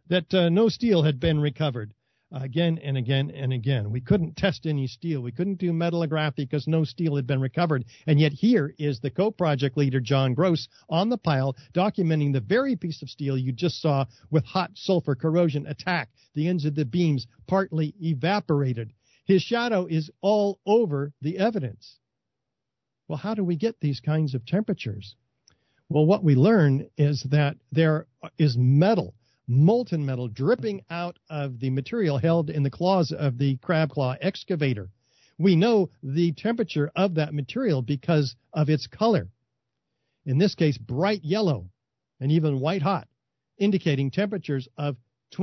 that no steel had been recovered again and again and again. We couldn't test any steel. We couldn't do metallography because no steel had been recovered. And yet here is the co-project leader, John Gross, on the pile documenting the very piece of steel you just saw with hot sulfur corrosion attack. The ends of the beams partly evaporated. His shadow is all over the evidence. Well, how do we get these kinds of temperatures? Well, what we learn is that there is metal, molten metal, dripping out of the material held in the claws of the crab claw excavator. We know the temperature of that material because of its color. In this case, bright yellow and even white hot, indicating temperatures of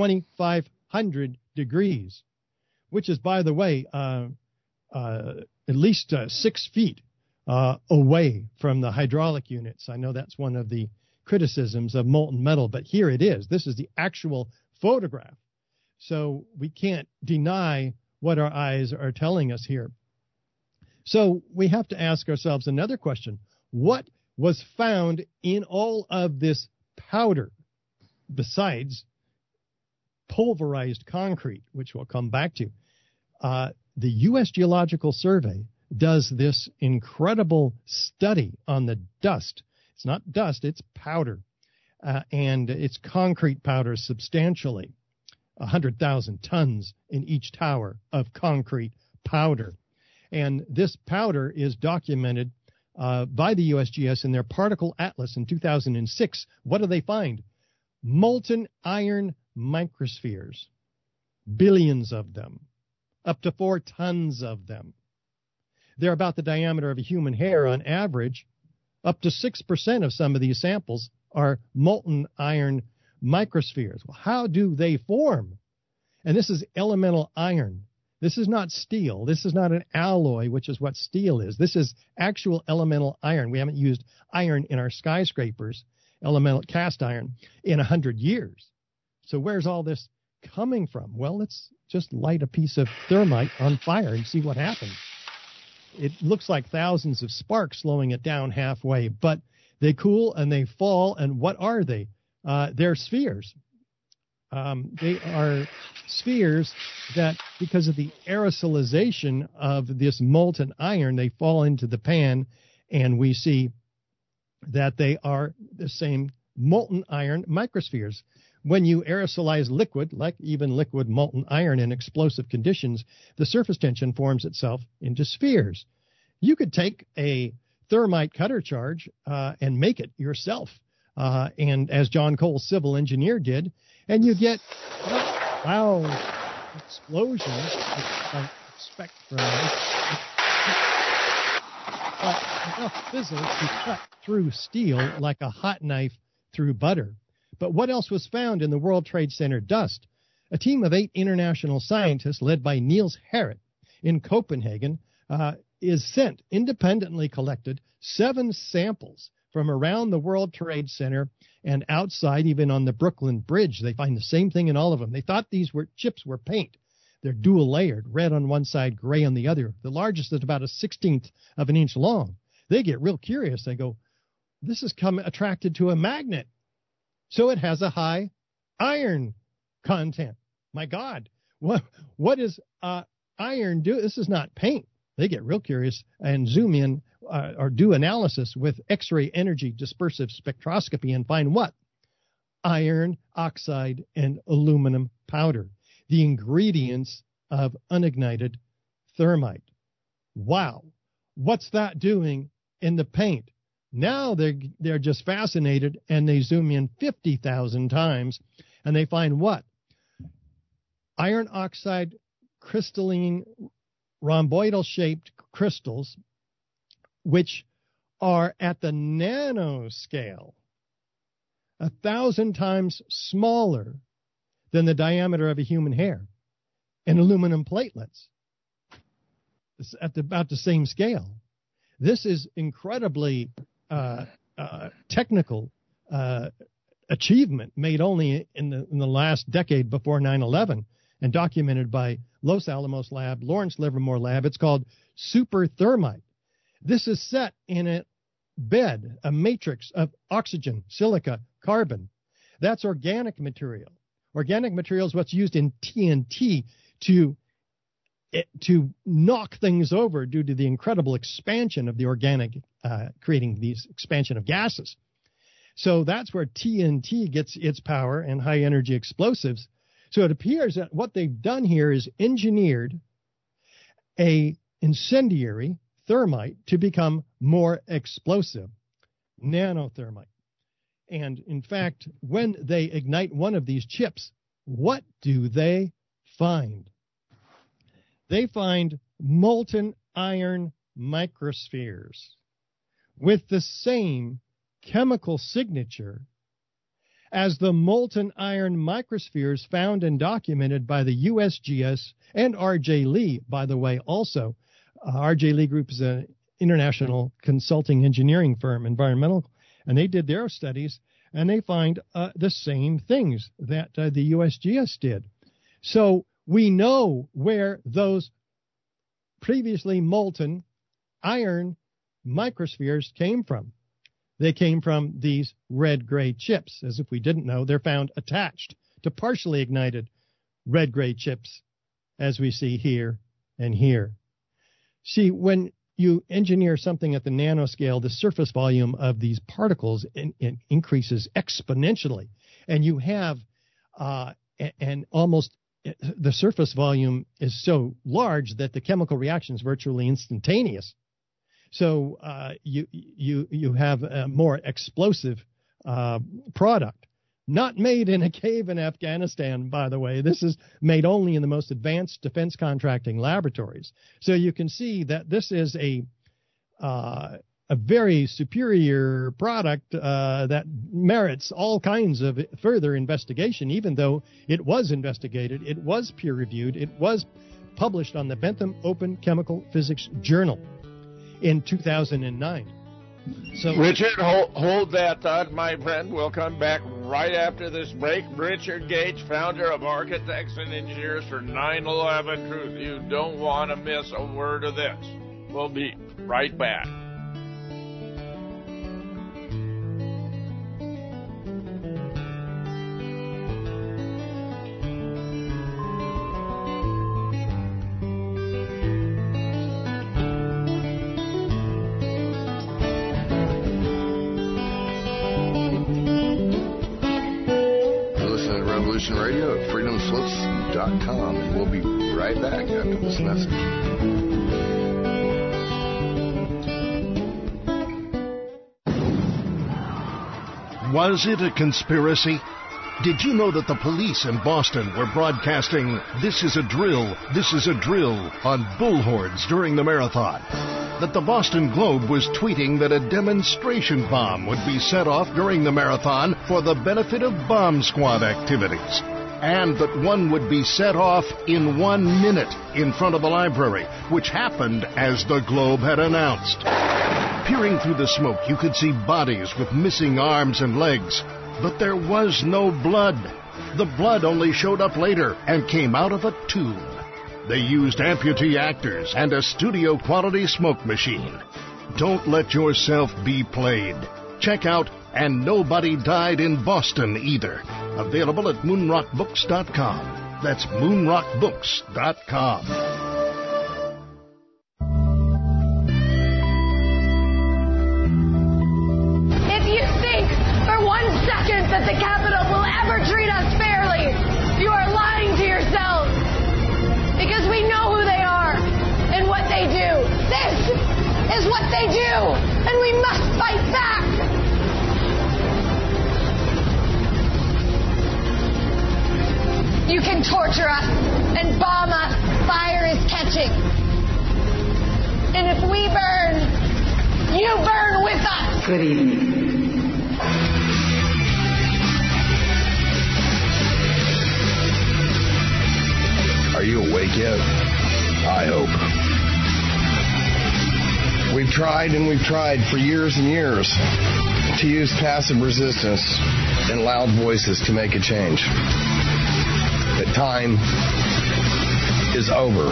2,500 degrees, which is, by the way, at least 6 feet away from the hydraulic units. I know that's one of the criticisms of molten metal, but here it is. This is the actual photograph. So we can't deny what our eyes are telling us here. So we have to ask ourselves another question. What was found in all of this powder besides pulverized concrete, which we'll come back to? The U.S. Geological Survey does this incredible study on the dust. It's not dust, it's powder, and it's concrete powder substantially, 100,000 tons in each tower of concrete powder. And this powder is documented by the USGS in their particle atlas in 2006. What do they find? Molten iron microspheres, billions of them, up to 4 tons of them. They're about the diameter of a human hair on average. Up to 6% of some of these samples are molten iron microspheres. Well, how do they form? And this is elemental iron. This is not steel. This is not an alloy, which is what steel is. This is actual elemental iron. We haven't used iron in our skyscrapers, elemental cast iron, in 100 years. So where's all this coming from? Well, let's just light a piece of thermite on fire and see what happens. It looks like thousands of sparks slowing it down halfway, but they cool and they fall. And what are they? They're spheres. They are spheres that, because of the aerosolization of this molten iron, they fall into the pan, and we see that they are the same molten iron microspheres. When you aerosolize liquid, like even liquid molten iron in explosive conditions, the surface tension forms itself into spheres. You could take a thermite cutter charge and make it yourself, and as John Cole, civil engineer, did, and you get loud explosions I expect from enough fizzle to cut through steel like a hot knife through butter. But what else was found in the World Trade Center dust? A team of 8 international scientists led by Niels Harrit in Copenhagen is sent, independently collected, 7 samples from around the World Trade Center and outside, even on the Brooklyn Bridge. They find the same thing in all of them. They thought these chips were paint. They're dual layered, red on one side, gray on the other. The largest is about a 1/16 of an inch long. They get real curious. They go, this is attracted to a magnet. So it has a high iron content. My God, what does iron do? This is not paint. They get real curious and zoom in or do analysis with X-ray energy dispersive spectroscopy and find what? Iron oxide and aluminum powder, the ingredients of unignited thermite. Wow. What's that doing in the paint? Now they're just fascinated, and they zoom in 50,000 times, and they find what? Iron oxide crystalline rhomboidal-shaped crystals, which are at the nanoscale, 1,000 times smaller than the diameter of a human hair, and aluminum platelets. It's at about the same scale. This is incredibly technical achievement made only in the last decade before 9/11 and documented by Los Alamos Lab, Lawrence Livermore Lab. It's called super thermite. This is set in a bed, a matrix of oxygen, silica, carbon. That's organic material. Organic material is what's used in TNT to knock things over due to the incredible expansion of the organic, creating these expansion of gases. So that's where TNT gets its power and high energy explosives. So it appears that what they've done here is engineered a incendiary thermite to become more explosive, nanothermite. And in fact, when they ignite one of these chips, what do they find? They find molten iron microspheres with the same chemical signature as the molten iron microspheres found and documented by the USGS and R.J. Lee, by the way, also. R.J. Lee Group is an international consulting engineering firm, environmental, and they did their studies, and they find the same things that the USGS did. So we know where those previously molten iron microspheres came from. They came from these red-gray chips. As if we didn't know, they're found attached to partially ignited red-gray chips, as we see here and here. See, when you engineer something at the nanoscale, the surface volume of these particles increases exponentially. And you have the surface volume is so large that the chemical reaction is virtually instantaneous. So you have a more explosive product. Not made in a cave in Afghanistan, by the way. This is made only in the most advanced defense contracting laboratories. So you can see that this is a very superior product that merits all kinds of further investigation, even though it was investigated, it was peer-reviewed, it was published on the Bentham Open Chemical Physics Journal in 2009. So, Richard, hold that thought, my friend. We'll come back right after this break. Richard Gage, founder of Architects and Engineers for 9/11 Truth. You don't want to miss a word of this. We'll be right back. Radio at freedomslips.com, and we'll be right back after this message. Was it a conspiracy? Did you know that the police in Boston were broadcasting "This is a drill, this is a drill" on bullhorns during the marathon? That the Boston Globe was tweeting that a demonstration bomb would be set off during the marathon for the benefit of bomb squad activities, and that one would be set off in 1 minute in front of the library, which happened as the Globe had announced. Peering through the smoke, you could see bodies with missing arms and legs, but there was no blood. The blood only showed up later and came out of a tube. They used amputee actors and a studio-quality smoke machine. Don't let yourself be played. Check out And Nobody Died in Boston Either. Available at moonrockbooks.com. That's moonrockbooks.com. If you think for 1 second that the Capitol will ever treat us fairly, you are lying to yourselves. Because we know who they are and what they do. This is what they do, and we must fight back. You can torture us and bomb us. Fire is catching. And if we burn, you burn with us. Good evening. Are you awake yet? I hope. We've tried and we've tried for years and years to use passive resistance and loud voices to make a change. But time is over.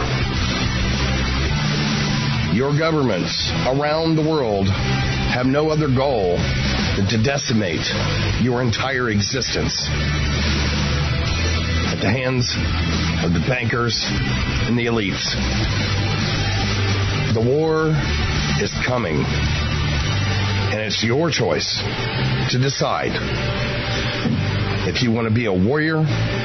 Your governments around the world have no other goal than to decimate your entire existence. the hands of the bankers and the elites. The war is coming, and it's your choice to decide if you want to be a warrior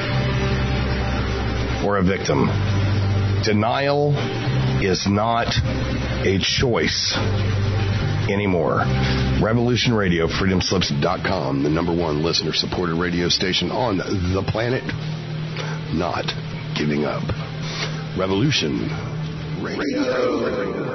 or a victim. Denial is not a choice anymore. Revolution Radio, freedomslips.com, the number one listener-supported radio station on the planet. Not giving up. Revolution Radio.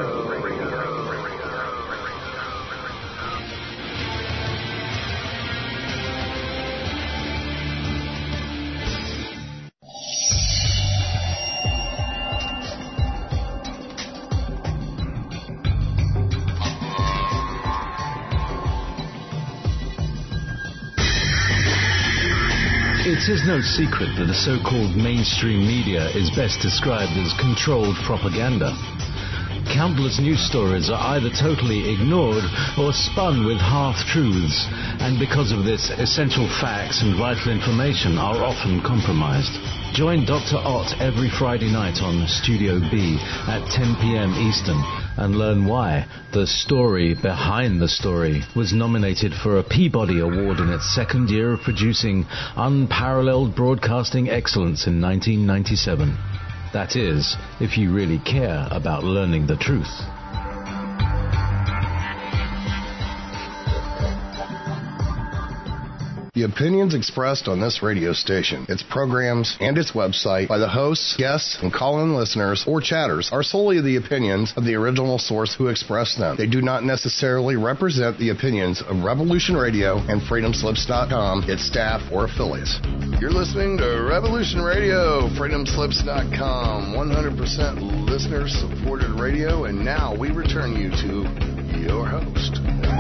It is no secret that the so-called mainstream media is best described as controlled propaganda. Countless news stories are either totally ignored or spun with half-truths, and because of this, essential facts and vital information are often compromised. Join Dr. Ott every Friday night on Studio B at 10 p.m. Eastern and learn why The Story Behind the Story was nominated for a Peabody Award in its second year of producing unparalleled broadcasting excellence in 1997. That is, if you really care about learning the truth. The opinions expressed on this radio station, its programs, and its website by the hosts, guests, and call-in listeners or chatters are solely the opinions of the original source who expressed them. They do not necessarily represent the opinions of Revolution Radio and freedomslips.com, its staff, or affiliates. You're listening to Revolution Radio, freedomslips.com, 100% listener-supported radio, and now we return you to your host.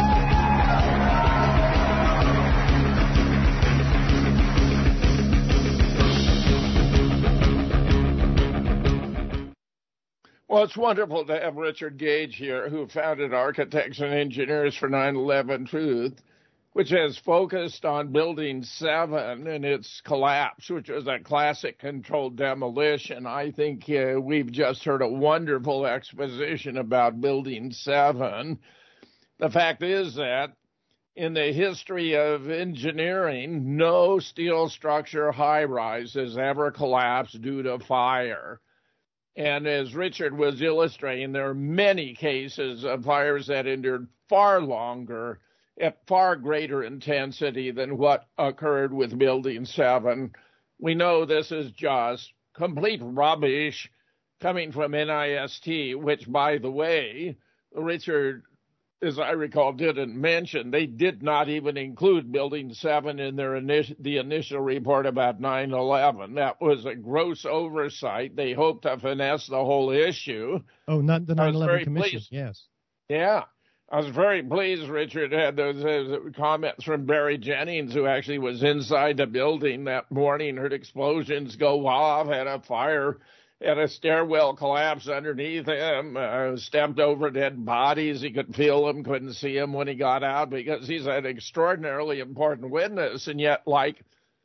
Well, it's wonderful to have Richard Gage here, who founded Architects and Engineers for 9/11 Truth, which has focused on Building 7 and its collapse, which was a classic controlled demolition. I think we've just heard a wonderful exposition about Building 7. The fact is that in the history of engineering, no steel structure high-rise has ever collapsed due to fire. And as Richard was illustrating, there are many cases of fires that endured far longer, at far greater intensity than what occurred with Building 7. We know this is just complete rubbish coming from NIST, which, by the way, Richard, as I recall, didn't mention. They did not even include Building 7 in the initial report about 9/11. That was a gross oversight. They hoped to finesse the whole issue. Oh, not the 9/11 Commission, pleased. Yes. Yeah. I was very pleased Richard had those comments from Barry Jennings, who actually was inside the building that morning, heard explosions go off, had a fire, had a stairwell collapse underneath him, stepped over dead bodies. He could feel them, couldn't see them when he got out because he's an extraordinarily important witness. And yet, like,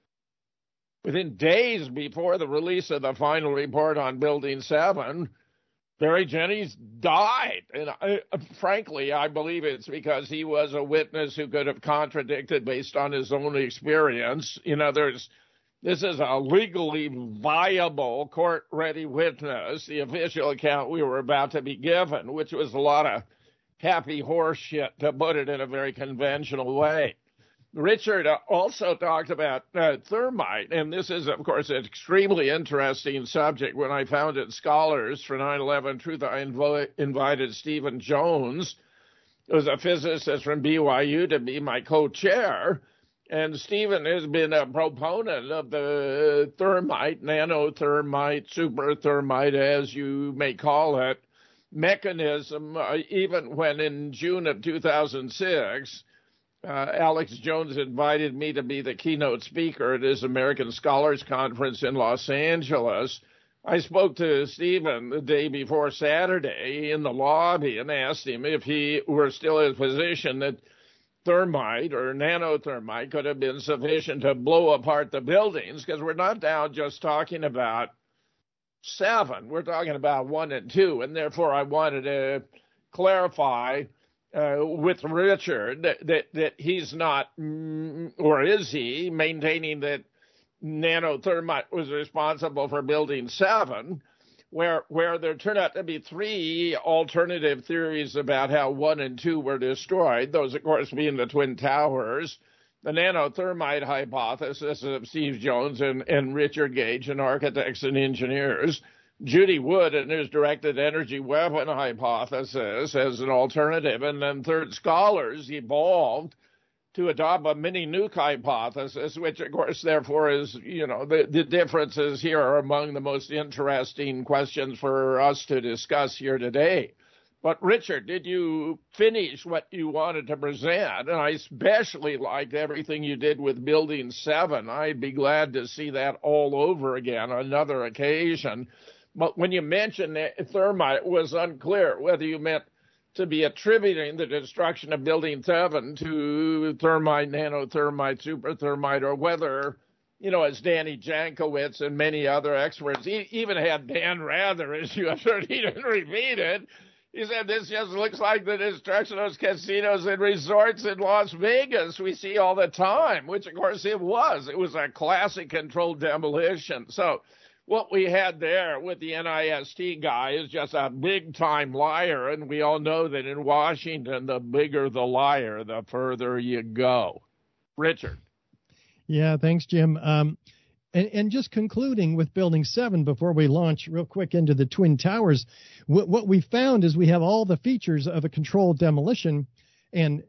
within days before the release of the final report on Building 7, Barry Jennings died. And frankly, I believe it's because he was a witness who could have contradicted based on his own experience. You know, this is a legally viable, court-ready witness, the official account we were about to be given, which was a lot of happy horse shit, to put it in a very conventional way. Richard also talked about thermite, and this is, of course, an extremely interesting subject. When I founded Scholars for 9/11 Truth, I invited Stephen Jones, who's a physicist from BYU, to be my co-chair. And Stephen has been a proponent of the thermite, nanothermite, super thermite, as you may call it, mechanism, even when in June of 2006, Alex Jones invited me to be the keynote speaker at his American Scholars Conference in Los Angeles. I spoke to Stephen the day before Saturday in the lobby and asked him if he were still in his position that thermite or nanothermite could have been sufficient to blow apart the buildings, because we're not now just talking about 7. We're talking about 1 and 2. And therefore, I wanted to clarify with Richard that he's not, or is he, maintaining that nanothermite was responsible for building 7, where there turned out to be 3 alternative theories about how 1 and 2 were destroyed. Those, of course, being the Twin Towers, the nanothermite hypothesis of Steve Jones and Richard Gage and architects and engineers, Judy Wood and his directed energy weapon hypothesis as an alternative, and then third, scholars evolved to adopt a mini nuke hypothesis, which, of course, therefore is, the differences here are among the most interesting questions for us to discuss here today. But, Richard, did you finish what you wanted to present? And I especially liked everything you did with Building 7. I'd be glad to see that all over again on another occasion. But when you mentioned thermite, it was unclear whether you meant to be attributing the destruction of Building 7 to thermite, nanothermite, superthermite, or whether, as Danny Jankowicz and many other experts, even had Dan Rather, as you have heard, he didn't repeat it. He said, this just looks like the destruction of those casinos and resorts in Las Vegas we see all the time, which, of course, it was. It was a classic controlled demolition. So what we had there with the NIST guy is just a big-time liar, and we all know that in Washington, the bigger the liar, the further you go. Richard. Yeah, thanks, Jim. And just concluding with Building 7 before we launch real quick into the Twin Towers, what we found is we have all the features of a controlled demolition and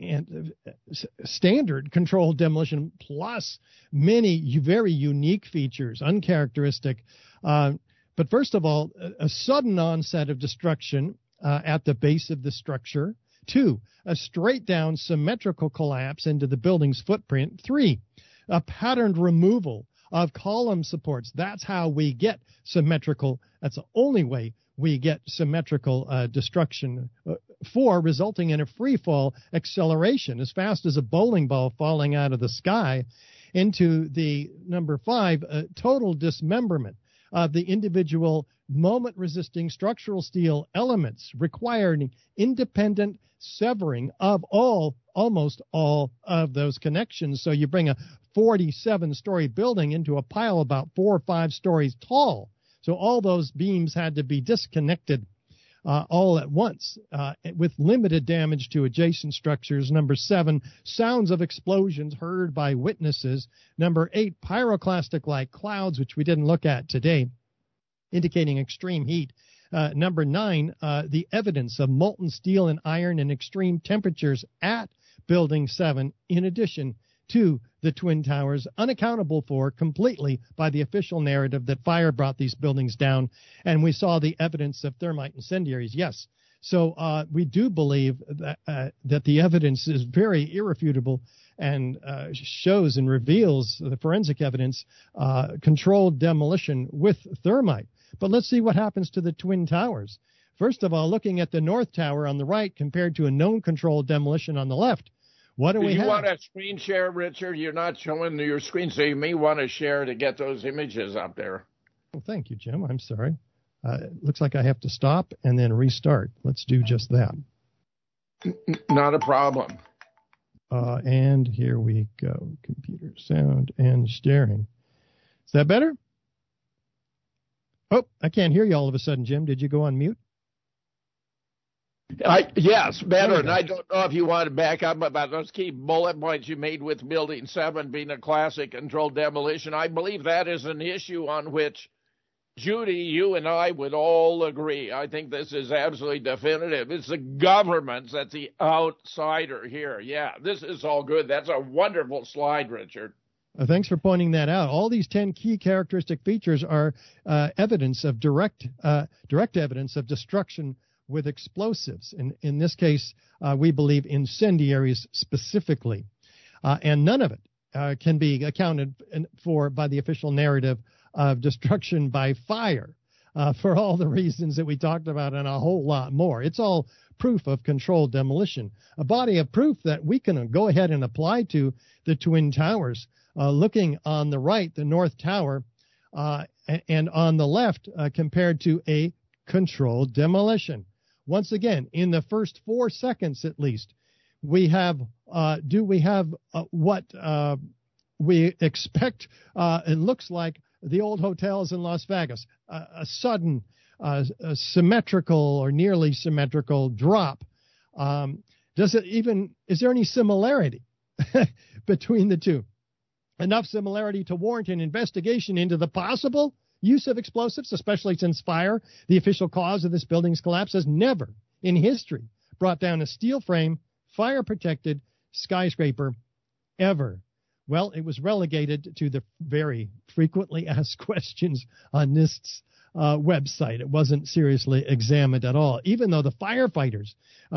standard controlled demolition, plus many very unique features, uncharacteristic. But first of all, a sudden onset of destruction at the base of the structure. 2, a straight down symmetrical collapse into the building's footprint. 3, a patterned removal of column supports. That's how we get symmetrical. That's the only way we get symmetrical destruction. 4, resulting in a free fall acceleration as fast as a bowling ball falling out of the sky into the number 5, total dismemberment of the individual moment-resisting structural steel elements, requiring independent severing of almost all of those connections. So you bring a 47-story building into a pile about 4 or 5 stories tall. So all those beams had to be disconnected all at once with limited damage to adjacent structures. Number 7, sounds of explosions heard by witnesses. Number 8, pyroclastic-like clouds, which we didn't look at today, indicating extreme heat. Number 9, the evidence of molten steel and iron and extreme temperatures at Building 7, in addition to the Twin Towers, unaccountable for completely by the official narrative that fire brought these buildings down. And we saw the evidence of thermite incendiaries. Yes. So we do believe that the evidence is very irrefutable and shows and reveals the forensic evidence, controlled demolition with thermite. But let's see what happens to the Twin Towers. First of all, looking at the North Tower on the right compared to a known controlled demolition on the left, what do we have? Do you want to screen share, Richard? You're not showing your screen, so you may want to share to get those images up there. Well, thank you, Jim. I'm sorry. It looks like I have to stop and then restart. Let's do just that. Not a problem. And here we go. Computer sound and sharing. Is that better? Oh, I can't hear you all of a sudden, Jim. Did you go on mute? Yes, better. And I don't know if you want to back up about those key bullet points you made with Building 7 being a classic controlled demolition. I believe that is an issue on which, Judy, you and I would all agree. I think this is absolutely definitive. It's the government that's the outsider here. Yeah, this is all good. That's a wonderful slide, Richard. Thanks for pointing that out. All these 10 key characteristic features are evidence of direct evidence of destruction with explosives. In this case, we believe incendiaries specifically. And none of it can be accounted for by the official narrative of destruction by fire for all the reasons that we talked about and a whole lot more. It's all proof of controlled demolition, a body of proof that we can go ahead and apply to the Twin Towers. Looking on the right, the North Tower, and on the left, compared to a controlled demolition. Once again, in the first 4 seconds at least, we have what we expect? It looks like the old hotels in Las Vegas, a sudden symmetrical or nearly symmetrical drop. Is there any similarity between the two? Enough similarity to warrant an investigation into the possible use of explosives, especially since fire, the official cause of this building's collapse, has never in history brought down a steel frame, fire-protected skyscraper ever. Well, it was relegated to the very frequently asked questions on NIST's website. It wasn't seriously examined at all, even though the firefighters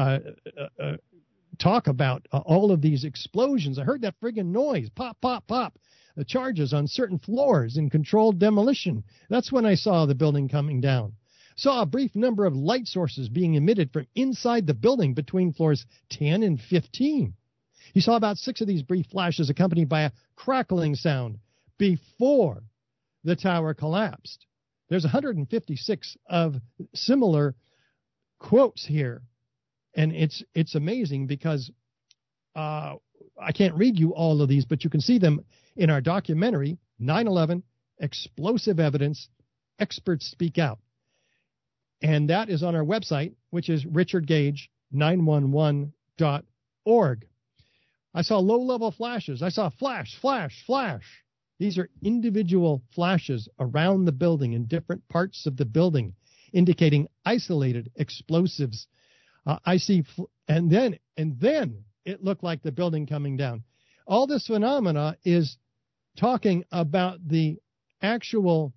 talk about all of these explosions. I heard that friggin' noise, pop, pop, pop. The charges on certain floors in controlled demolition. That's when I saw the building coming down. Saw a brief number of light sources being emitted from inside the building between floors 10 and 15. He saw about 6 of these brief flashes accompanied by a crackling sound before the tower collapsed. There's 156 of similar quotes here. And it's amazing because I can't read you all of these, but you can see them in our documentary, 9/11, Explosive Evidence, Experts Speak Out. And that is on our website, which is richardgage911.org. I saw low-level flashes. I saw flash, flash, flash. These are individual flashes around the building in different parts of the building, indicating isolated explosives. I see, and then it looked like the building coming down. All this phenomena is talking about the actual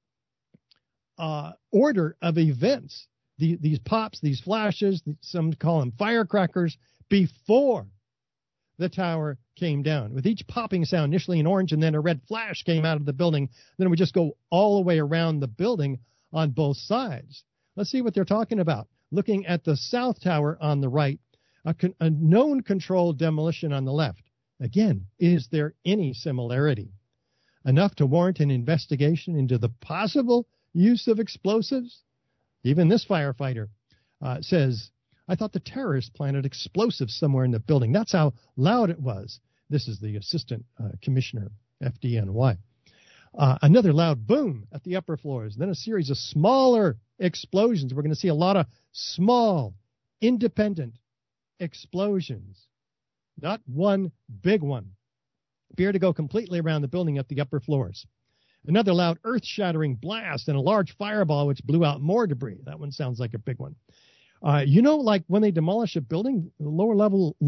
order of events. These pops, these flashes, some call them firecrackers, before the tower came down. With each popping sound, initially an orange and then a red flash came out of the building. Then we just go all the way around the building on both sides. Let's see what they're talking about. Looking at the South Tower on the right, a known controlled demolition on the left. Again, is there any similarity? Enough to warrant an investigation into the possible use of explosives? Even this firefighter says, I thought the terrorists planted explosives somewhere in the building. That's how loud it was. This is the assistant commissioner, FDNY. Another loud boom at the upper floors. Then a series of smaller explosions. We're going to see a lot of small, independent explosions. Not one big one. Appear to go completely around the building at the upper floors. Another loud earth-shattering blast and a large fireball which blew out more debris. That one sounds like a big one. Like when they demolish a building, the lower level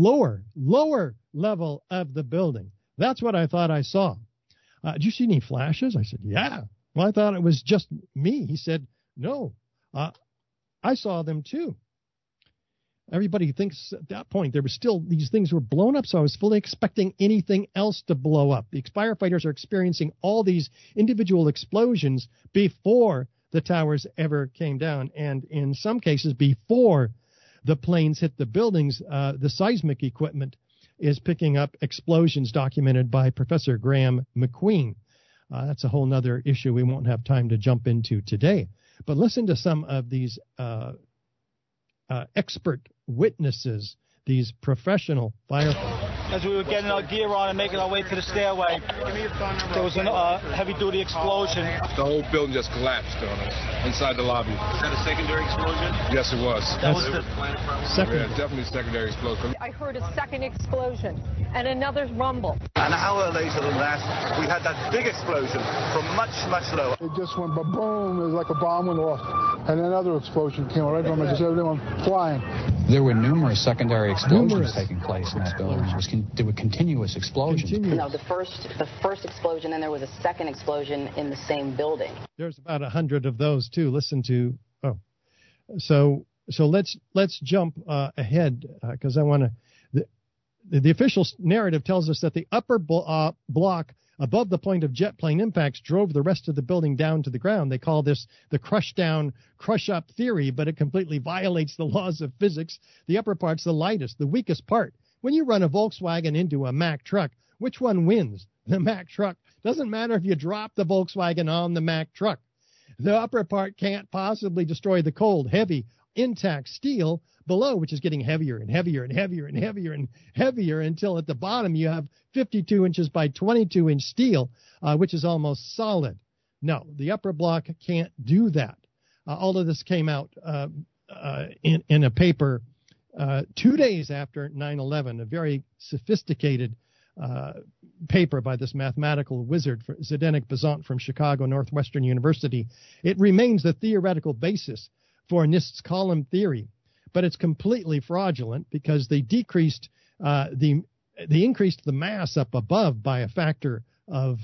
of the building. That's what I thought I saw. Did you see any flashes? I said, yeah. Well, I thought it was just me. He said, no, I saw them too. Everybody thinks at that point there was still these things were blown up, so I was fully expecting anything else to blow up. The firefighters are experiencing all these individual explosions before the towers ever came down, and in some cases before the planes hit the buildings. The seismic equipment is picking up explosions documented by Professor Graham McQueen. That's a whole other issue we won't have time to jump into today. But listen to some of these expert witnesses, these professional firefighters. As we were getting our gear on and making our way to the stairway, there was a heavy-duty explosion. The whole building just collapsed on us inside the lobby. Is that a secondary explosion? Yes, it was. That was the secondary. Yeah, definitely secondary explosion. I heard a second explosion and another rumble. An hour later than that, we had that big explosion from much, much lower. It just went boom, it was like a bomb went off. And another explosion came right from it, just everyone flying. There were numerous secondary explosions taking place in that building. There were continuous explosions. No, the first explosion, and there was a second explosion in the same building. There's about 100 of those too. Listen to so let's jump ahead because I want to. The official narrative tells us that the upper block above the point of jet plane impacts drove the rest of the building down to the ground. They call this the crush down, crush up theory, but it completely violates the laws of physics. The upper part's the lightest, the weakest part. When you run a Volkswagen into a Mack truck, which one wins? The Mack truck. Doesn't matter if you drop the Volkswagen on the Mack truck. The upper part can't possibly destroy the cold, heavy, intact steel below, which is getting heavier and heavier and heavier and heavier and heavier until at the bottom you have 52 inches by 22 inch steel, which is almost solid. No, the upper block can't do that. All of this came out in a paper 2 days after 9/11, a very sophisticated paper by this mathematical wizard, Zdenek Bezant from Chicago Northwestern University. It remains the theoretical basis for NIST's column theory, but it's completely fraudulent because they decreased they increased the mass up above by a factor of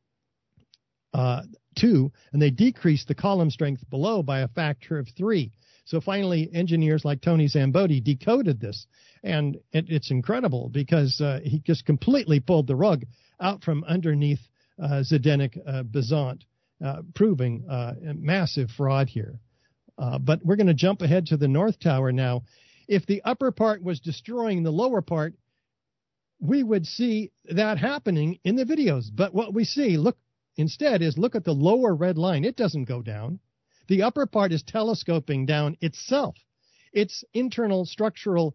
2, and they decreased the column strength below by a factor of 3. So finally, engineers like Tony Zambodi decoded this, and it's incredible because he just completely pulled the rug out from underneath Zdenek Bezant, proving massive fraud here. But we're going to jump ahead to the North Tower now. If the upper part was destroying the lower part, we would see that happening in the videos. But what we see, look at the lower red line. It doesn't go down. The upper part is telescoping down itself. Its internal structural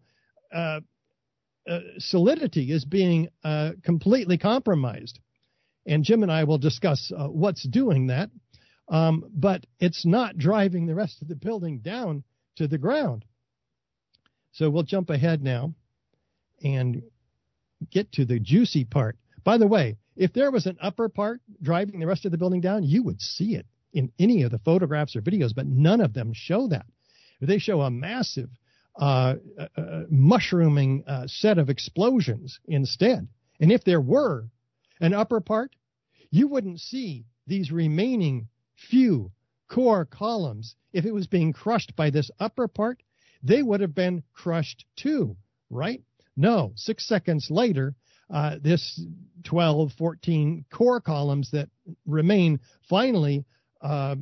solidity is being completely compromised. And Jim and I will discuss what's doing that. But it's not driving the rest of the building down to the ground. So we'll jump ahead now and get to the juicy part. By the way, if there was an upper part driving the rest of the building down, you would see it in any of the photographs or videos, but none of them show that. They show a massive mushrooming set of explosions instead. And if there were an upper part, you wouldn't see these remaining few core columns. If it was being crushed by this upper part, they would have been crushed too, right? No, 6 seconds later, this 12, 14 core columns that remain finally bite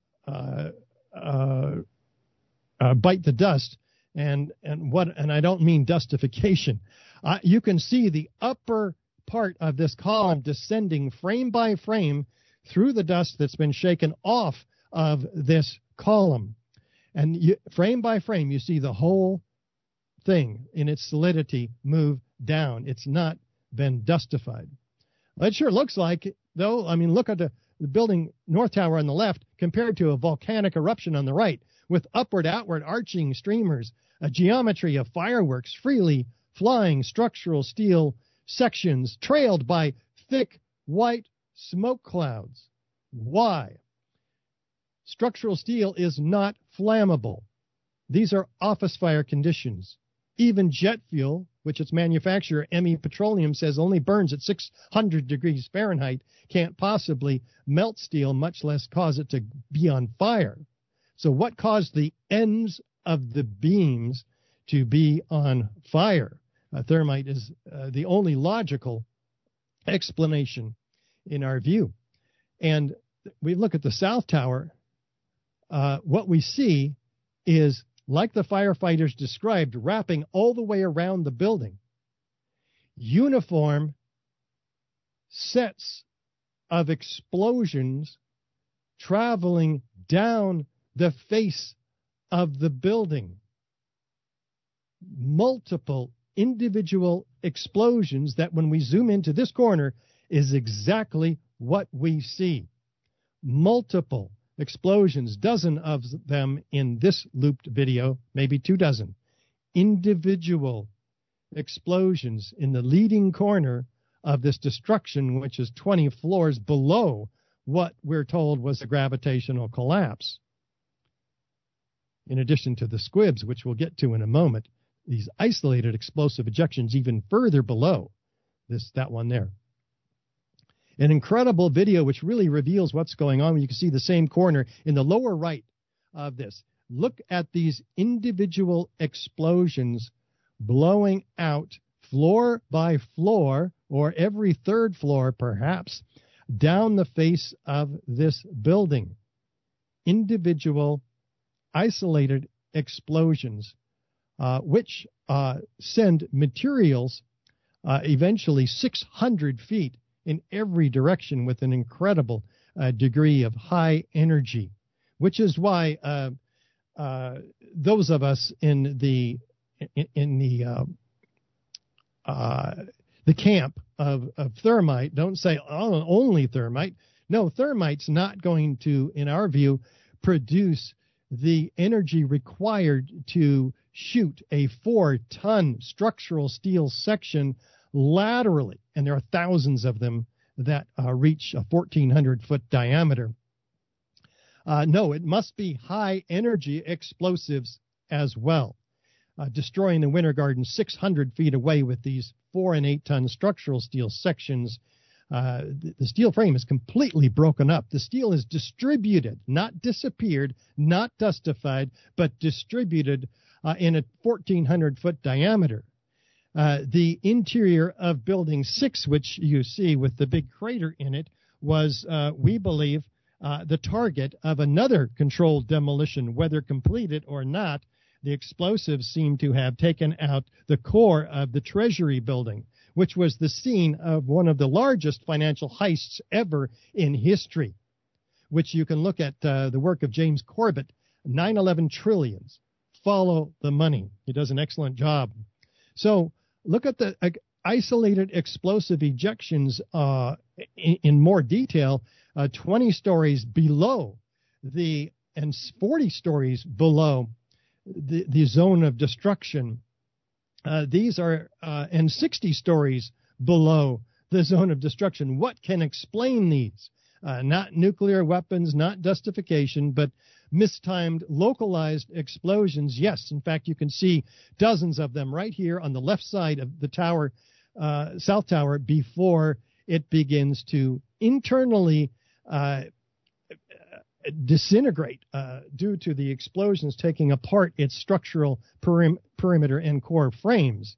the dust, and I don't mean dustification. You can see the upper part of this column descending frame by frame through the dust that's been shaken off of this column, and frame by frame you see the whole thing in its solidity move down. It's not been dustified. It sure looks like it, though. I mean, look at the building North Tower on the left compared to a volcanic eruption on the right, with upward, outward, arching streamers, a geometry of fireworks freely flying structural steel sections trailed by thick white smoke clouds. Why? Structural steel is not flammable. These are office fire conditions. Even jet fuel, which its manufacturer, ME Petroleum, says only burns at 600 degrees Fahrenheit, can't possibly melt steel, much less cause it to be on fire. So what caused the ends of the beams to be on fire? Thermite is the only logical explanation in our view. And we look at the South Tower, what we see is, like the firefighters described, wrapping all the way around the building, uniform sets of explosions traveling down the face of the building. Multiple individual explosions that, when we zoom into this corner, is exactly what we see. Multiple explosions, dozen of them in this looped video, maybe 2 dozen. Individual explosions in the leading corner of this destruction, which is 20 floors below what we're told was a gravitational collapse. In addition to the squibs, which we'll get to in a moment, these isolated explosive ejections even further below that one there. An incredible video which really reveals what's going on. You can see the same corner in the lower right of this. Look at these individual explosions blowing out floor by floor or every third floor, perhaps, down the face of this building. Individual, isolated explosions, which send materials eventually 600 feet in every direction with an incredible degree of high energy, which is why those of us in the camp of thermite don't say, oh, only thermite. No, thermite's not going to, in our view, produce the energy required to shoot a 4-ton structural steel section laterally, and there are thousands of them that reach a 1,400-foot diameter. No, it must be high-energy explosives as well, destroying the Winter Garden 600 feet away with these 4- and 8-ton structural steel sections. The steel frame is completely broken up. The steel is distributed, not disappeared, not dustified, but distributed in a 1,400-foot diameter. The interior of Building 6, which you see with the big crater in it, was, we believe, the target of another controlled demolition. Whether completed or not, the explosives seem to have taken out the core of the Treasury building, which was the scene of one of the largest financial heists ever in history, which you can look at the work of James Corbett, 9/11 Trillions. Follow the money. He does an excellent job. So look at the isolated explosive ejections in more detail, 20 stories below and 40 stories below the zone of destruction. These are, and 60 stories below the zone of destruction. What can explain these? Not nuclear weapons, not dustification, but mistimed, localized explosions. Yes, in fact, you can see dozens of them right here on the left side of the tower, South Tower, before it begins to internally disintegrate due to the explosions taking apart its structural perimeter and core frames.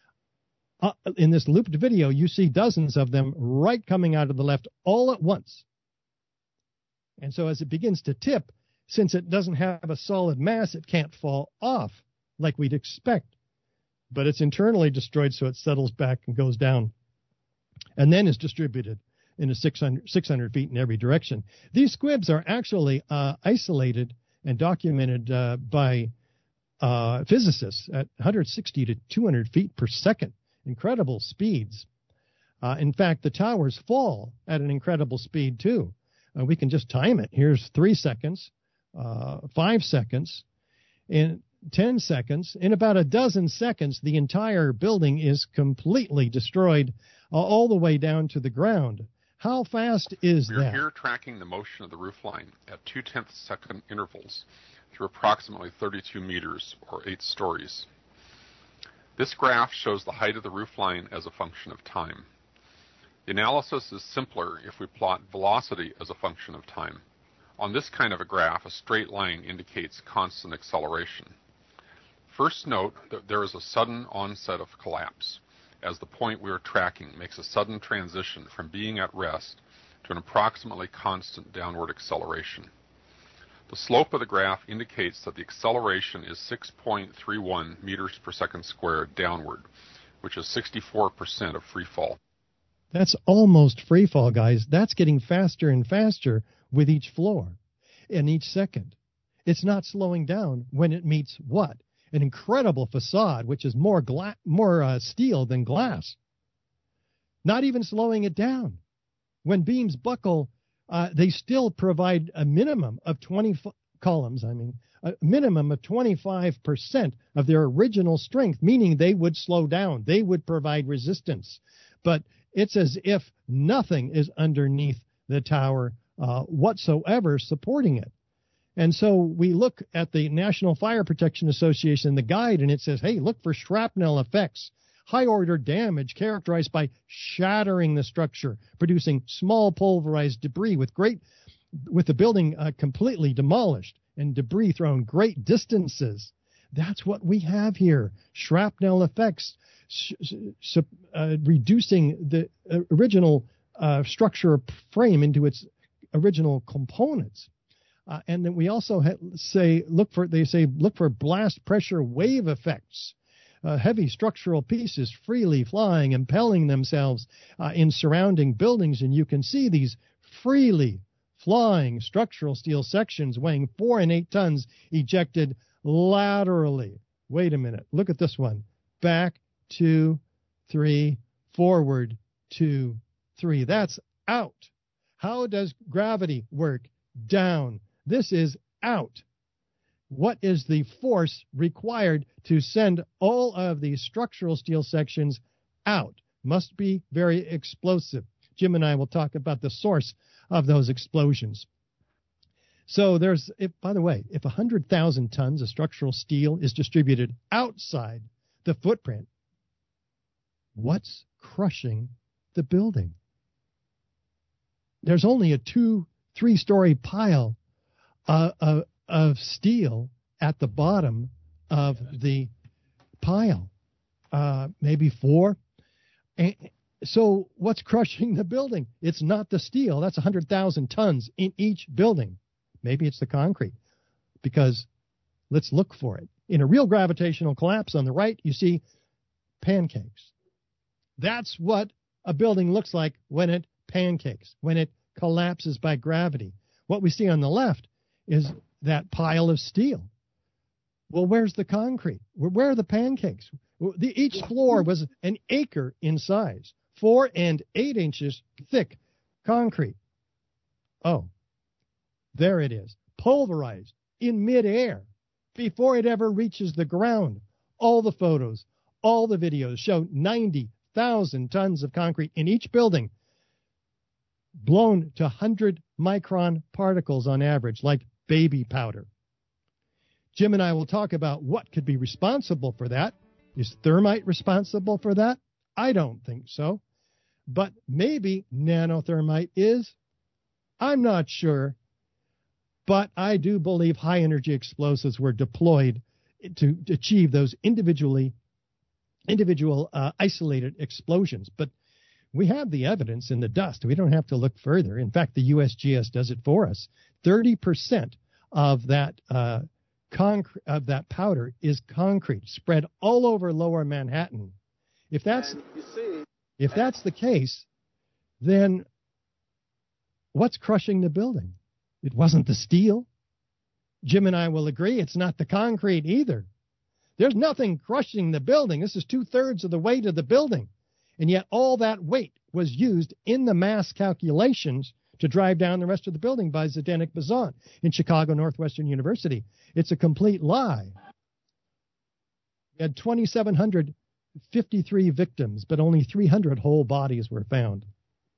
In this looped video, you see dozens of them right coming out of the left all at once. And so as it begins to tip, since it doesn't have a solid mass, it can't fall off like we'd expect. But it's internally destroyed, so it settles back and goes down, and then is distributed in a 600 feet in every direction. These squibs are actually isolated and documented by physicists at 160 to 200 feet per second. Incredible speeds. In fact, the towers fall at an incredible speed, too. We can just time it. Here's 3 seconds, 5 seconds, in 10 seconds. In about a dozen seconds, the entire building is completely destroyed all the way down to the ground. How fast is that? We're here tracking the motion of the roofline at 0.2 second intervals through approximately 32 meters or 8 stories. This graph shows the height of the roofline as a function of time. The analysis is simpler if we plot velocity as a function of time. On this kind of a graph, a straight line indicates constant acceleration. First note that there is a sudden onset of collapse, as the point we are tracking makes a sudden transition from being at rest to an approximately constant downward acceleration. The slope of the graph indicates that the acceleration is 6.31 meters per second squared downward, which is 64% of free fall. That's almost free fall, guys. That's getting faster and faster with each floor and each second. It's not slowing down when it meets what? An incredible facade, which is more steel than glass. Not even slowing it down. When beams buckle, they still provide a minimum of 20 columns, a minimum of 25% of their original strength, meaning they would slow down. They would provide resistance. But it's as if nothing is underneath the tower whatsoever supporting it. And so we look at the National Fire Protection Association, the guide, and it says, hey, look for shrapnel effects, high-order damage characterized by shattering the structure, producing small pulverized debris with the building completely demolished and debris thrown great distances. That's what we have here. Shrapnel effects, reducing the original structure frame into its original components. And then we also look for blast pressure wave effects. Heavy structural pieces freely flying, impelling themselves in surrounding buildings. And you can see these freely flying structural steel sections weighing 4 and 8 tons ejected laterally. Wait a minute. Look at this one. Back, 2, 3, forward, 2, 3. That's out. How does gravity work? Down. This is out. What is the force required to send all of these structural steel sections out? Must be very explosive. Jim and I will talk about the source of those explosions. So by the way, if 100,000 tons of structural steel is distributed outside the footprint, what's crushing the building? There's only a 2-3-story pile of steel at the bottom of the pile, maybe 4. And so what's crushing the building? It's not the steel. That's 100,000 tons in each building. Maybe it's the concrete, because let's look for it. In a real gravitational collapse on the right, you see pancakes. That's what a building looks like when it pancakes, when it collapses by gravity. What we see on the left is that pile of steel. Well, where's the concrete? Where are the pancakes? Each floor was an acre in size, 4 and 8 inches thick concrete. Oh, there it is, pulverized in midair before it ever reaches the ground. All the photos, all the videos show 90,000 tons of concrete in each building, blown to 100-micron particles on average, like baby powder. Jim and I will talk about what could be responsible for that. Is thermite responsible for that? I don't think so. But maybe nanothermite is. I'm not sure. But I do believe high-energy explosives were deployed to achieve those individual isolated explosions. But we have the evidence in the dust. We don't have to look further. In fact, the USGS does it for us. 30% of that powder is concrete spread all over lower Manhattan. If that's the case, then what's crushing the building? It wasn't the steel. Jim and I will agree it's not the concrete either. There's nothing crushing the building. This is 2/3 of the weight of the building. And yet all that weight was used in the mass calculations to drive down the rest of the building by Zdenek Bazan in Chicago Northwestern University. It's a complete lie. We had 2,753 victims, but only 300 whole bodies were found.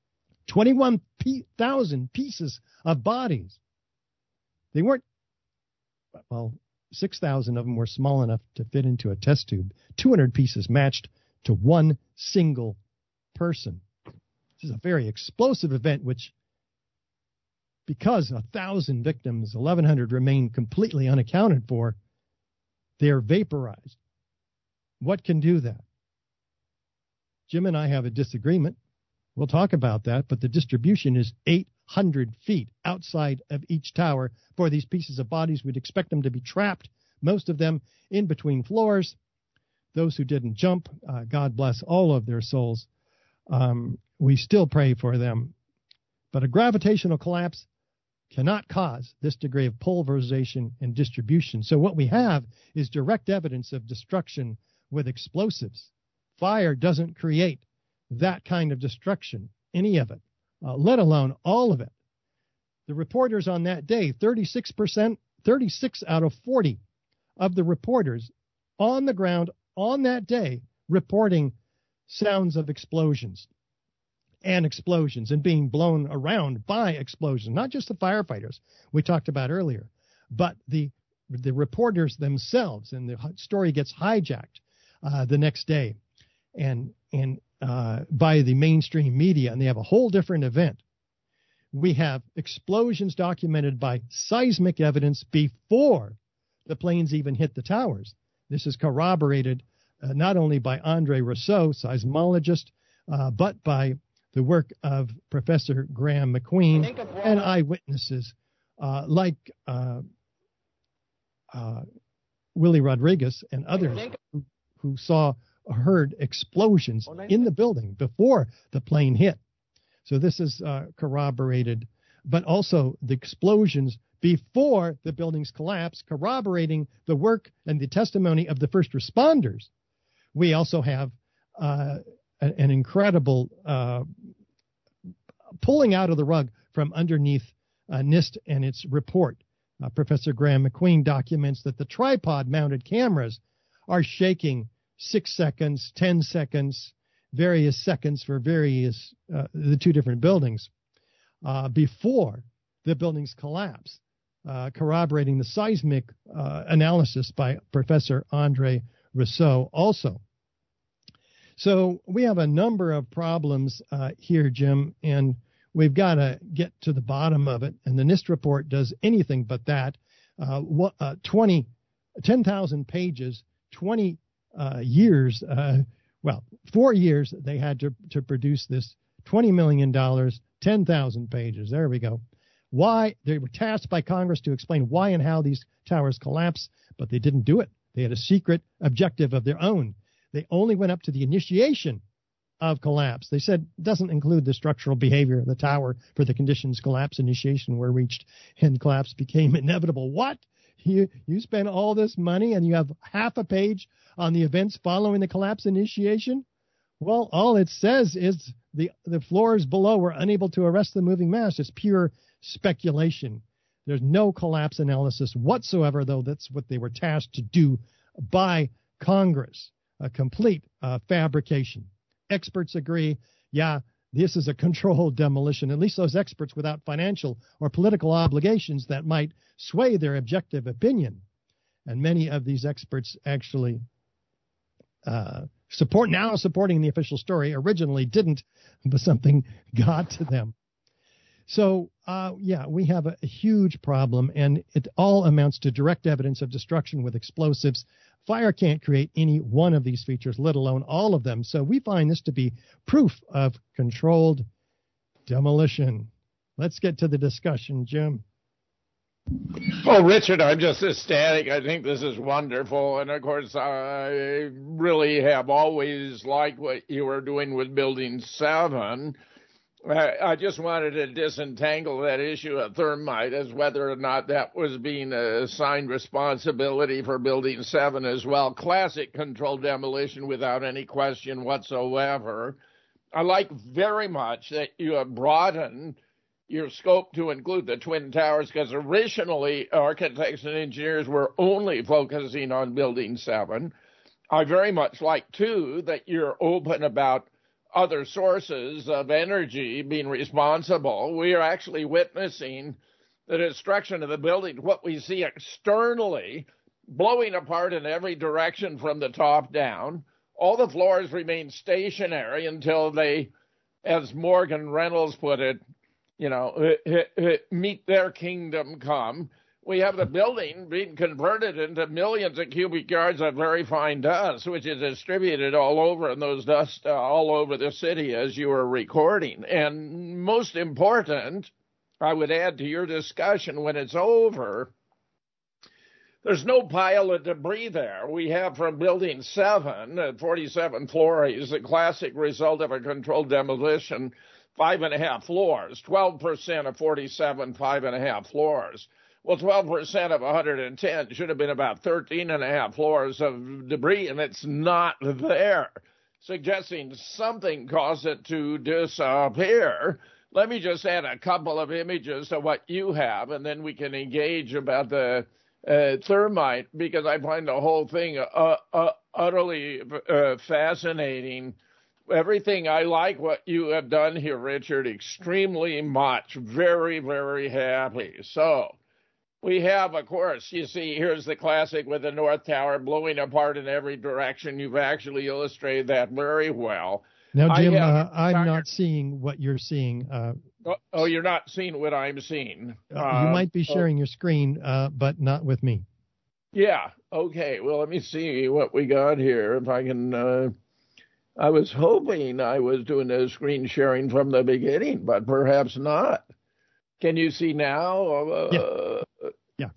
21,000 pieces of bodies. They weren't, 6,000 of them were small enough to fit into a test tube. 200 pieces matched to one single person. This is a very explosive event, which, because 1,000 victims, 1,100 remain completely unaccounted for, they're vaporized. What can do that? Jim and I have a disagreement. We'll talk about that, but the distribution is 800 feet outside of each tower for these pieces of bodies. We'd expect them to be trapped, most of them in between floors. Those who didn't jump, God bless all of their souls. We still pray for them. But a gravitational collapse cannot cause this degree of pulverization and distribution. So what we have is direct evidence of destruction with explosives. Fire doesn't create that kind of destruction, any of it, let alone all of it. The reporters on that day, 36 out of 40 of the reporters on the ground on that day reporting sounds of explosions and being blown around by explosions, not just the firefighters we talked about earlier, but the reporters themselves. And the story gets hijacked the next day and by the mainstream media, and they have a whole different event. We have explosions documented by seismic evidence before the planes even hit the towers. This is corroborated not only by Andre Rousseau, seismologist, but by the work of Professor Graham McQueen and eyewitnesses like Willie Rodriguez and others who heard explosions in the building before the plane hit. So this is corroborated, but also the explosions before the buildings collapsed, corroborating the work and the testimony of the first responders. We also have an incredible pulling out of the rug from underneath NIST and its report. Professor Graham McQueen documents that the tripod-mounted cameras are shaking 6 seconds, 10 seconds, various seconds for various the two different buildings before the buildings collapse, corroborating the seismic analysis by Professor Andre Rousseau also. So we have a number of problems here, Jim, and we've got to get to the bottom of it. And the NIST report does anything but that. 10,000 pages, 20 years, 4 years they had to produce this, $20 million, 10,000 pages. There we go. Why? They were tasked by Congress to explain why and how these towers collapse, but they didn't do it. They had a secret objective of their own. They only went up to the initiation of collapse. They said it doesn't include the structural behavior of the tower for the conditions collapse initiation were reached and collapse became inevitable. What? You spend all this money and you have half a page on the events following the collapse initiation? Well, all it says is the floors below were unable to arrest the moving mass. It's pure speculation. There's no collapse analysis whatsoever, though that's what they were tasked to do by Congress. A complete fabrication. Experts agree, yeah, this is a controlled demolition. At least those experts without financial or political obligations that might sway their objective opinion. And many of these experts actually supporting the official story, originally didn't, but something got to them. So, we have a huge problem, and it all amounts to direct evidence of destruction with explosives. Fire can't create any one of these features, let alone all of them. So we find this to be proof of controlled demolition. Let's get to the discussion, Jim. Well, Richard, I'm just ecstatic. I think this is wonderful. And, of course, I really have always liked what you were doing with Building 7. I just wanted to disentangle that issue of thermite as whether or not that was being assigned responsibility for Building 7 as well. Classic controlled demolition without any question whatsoever. I like very much that you have broadened your scope to include the Twin Towers, because originally architects and engineers were only focusing on Building 7. I very much like, too, that you're open about other sources of energy being responsible. We are actually witnessing the destruction of the building, what we see externally, blowing apart in every direction from the top down. All the floors remain stationary until they, as Morgan Reynolds put it, meet their kingdom come. We have the building being converted into millions of cubic yards of very fine dust, which is distributed all over, and those dust all over the city as you were recording. And most important, I would add to your discussion, when it's over, there's no pile of debris there. We have from Building 7 at 47 floors, a classic result of a controlled demolition, 5.5 floors, 12% of 47, 5.5 floors. Well, 12% of 110 should have been about 13.5 floors of debris, and it's not there, suggesting something caused it to disappear. Let me just add a couple of images to what you have, and then we can engage about the thermite, because I find the whole thing utterly fascinating. Everything I like what you have done here, Richard, extremely much. Very, very happy. So we have, of course, you see, here's the classic with the North Tower blowing apart in every direction. You've actually illustrated that very well. Now, Jim, I'm not seeing what you're seeing. You're not seeing what I'm seeing. You might be sharing your screen, but not with me. Yeah. Okay, well, let me see what we got here. If I can, I was hoping I was doing a screen sharing from the beginning, but perhaps not. Can you see now? Yeah.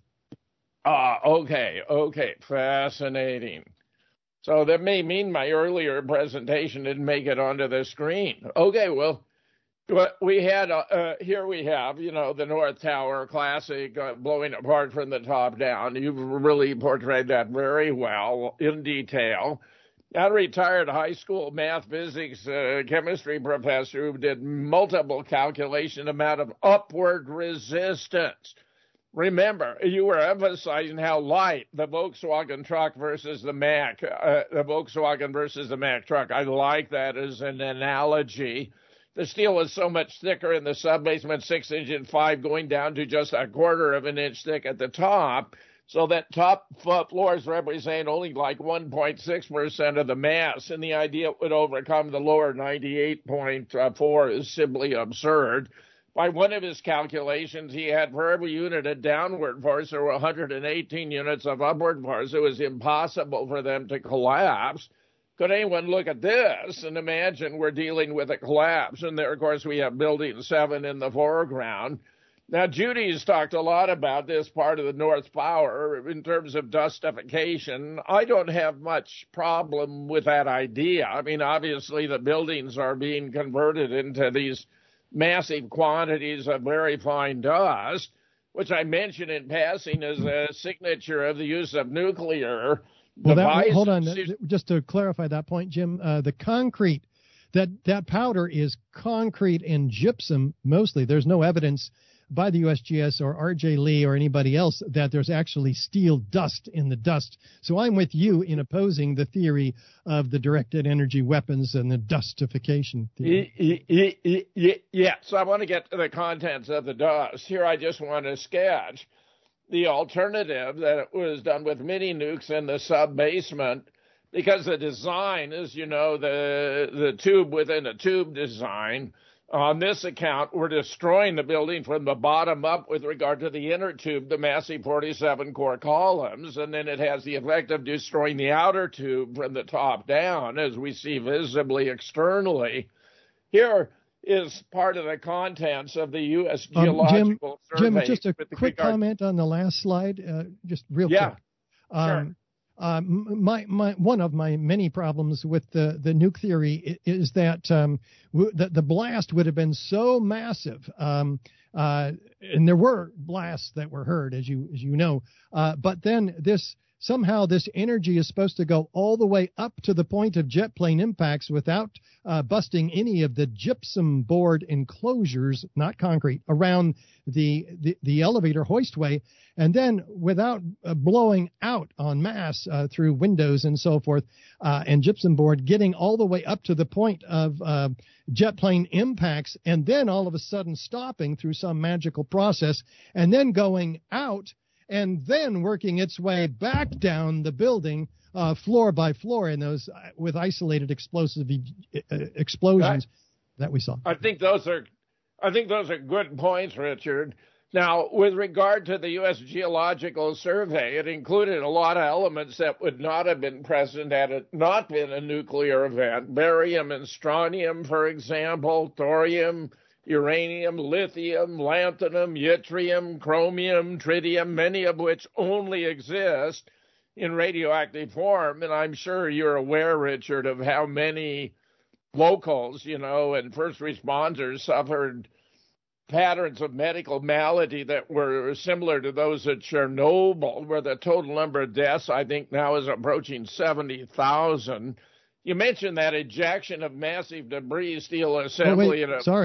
Okay, fascinating. So that may mean my earlier presentation didn't make it onto the screen. Okay, well, we had, here we have, the North Tower, classic, blowing apart from the top down. You've really portrayed that very well, in detail. A retired high school math, physics, chemistry professor who did multiple calculation amount of upward resistance. Remember, you were emphasizing how light the Volkswagen truck versus the Mack, the Volkswagen versus the Mack truck. I like that as an analogy. The steel was so much thicker in the sub-basement, 6-inch and 5, going down to just a quarter of an inch thick at the top. So that top floors represent only like 1.6% of the mass, and the idea it would overcome the lower 98.4 is simply absurd. By one of his calculations, he had for every unit of downward force, there were 118 units of upward force. It was impossible for them to collapse. Could anyone look at this and imagine we're dealing with a collapse? And there, of course, we have Building 7 in the foreground. Now, Judy's talked a lot about this part of the North Tower in terms of dustification. I don't have much problem with that idea. I mean, obviously, the buildings are being converted into these massive quantities of very fine dust, which I mentioned in passing as a signature of the use of nuclear devices. Hold on, just to clarify that point, Jim, the concrete, that powder is concrete and gypsum mostly. There's no evidence by the USGS or R.J. Lee or anybody else that there's actually steel dust in the dust. So I'm with you in opposing the theory of the directed energy weapons and the dustification theory. Yeah, so I want to get to the contents of the dust. Here I just want to sketch the alternative that was done with mini nukes in the sub-basement, because the design is, the tube within a tube design. On this account, we're destroying the building from the bottom up with regard to the inner tube, the massive 47-core columns, and then it has the effect of destroying the outer tube from the top down, as we see visibly externally. Here is part of the contents of the U.S. Geological Survey. Jim, just a quick comment on the last slide, just real quick. Sure. One of my many problems with the nuke theory is that the blast would have been so massive, and there were blasts that were heard, as you know, but then somehow this energy is supposed to go all the way up to the point of jet plane impacts without busting any of the gypsum board enclosures, not concrete, around the elevator hoistway, and then without blowing out en masse through windows and so forth, and gypsum board getting all the way up to the point of jet plane impacts, and then all of a sudden stopping through some magical process, and then going out, and then working its way back down the building floor by floor in those with isolated explosive explosions that we saw. I think those are good points, Richard. Now, with regard to the U.S. Geological Survey, it included a lot of elements that would not have been present had it not been a nuclear event. Barium and strontium, for example, thorium, uranium, lithium, lanthanum, yttrium, chromium, tritium, many of which only exist in radioactive form. And I'm sure you're aware, Richard, of how many locals, and first responders suffered patterns of medical malady that were similar to those at Chernobyl, where the total number of deaths, I think, now is approaching 70,000. You mentioned that ejection of massive debris, steel assembly.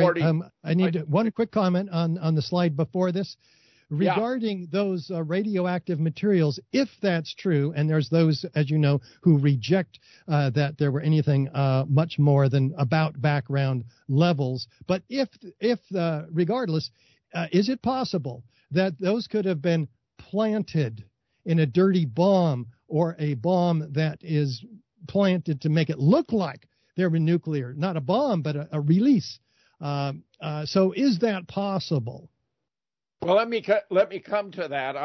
I need one quick comment on the slide before this. Regarding those radioactive materials, if that's true, and there's those, as you know, who reject that there were anything much more than about background levels, but if regardless, is it possible that those could have been planted in a dirty bomb, or a bomb that is planted to make it look like they were nuclear, not a bomb, but a release? So is that possible? Well, let me come to that.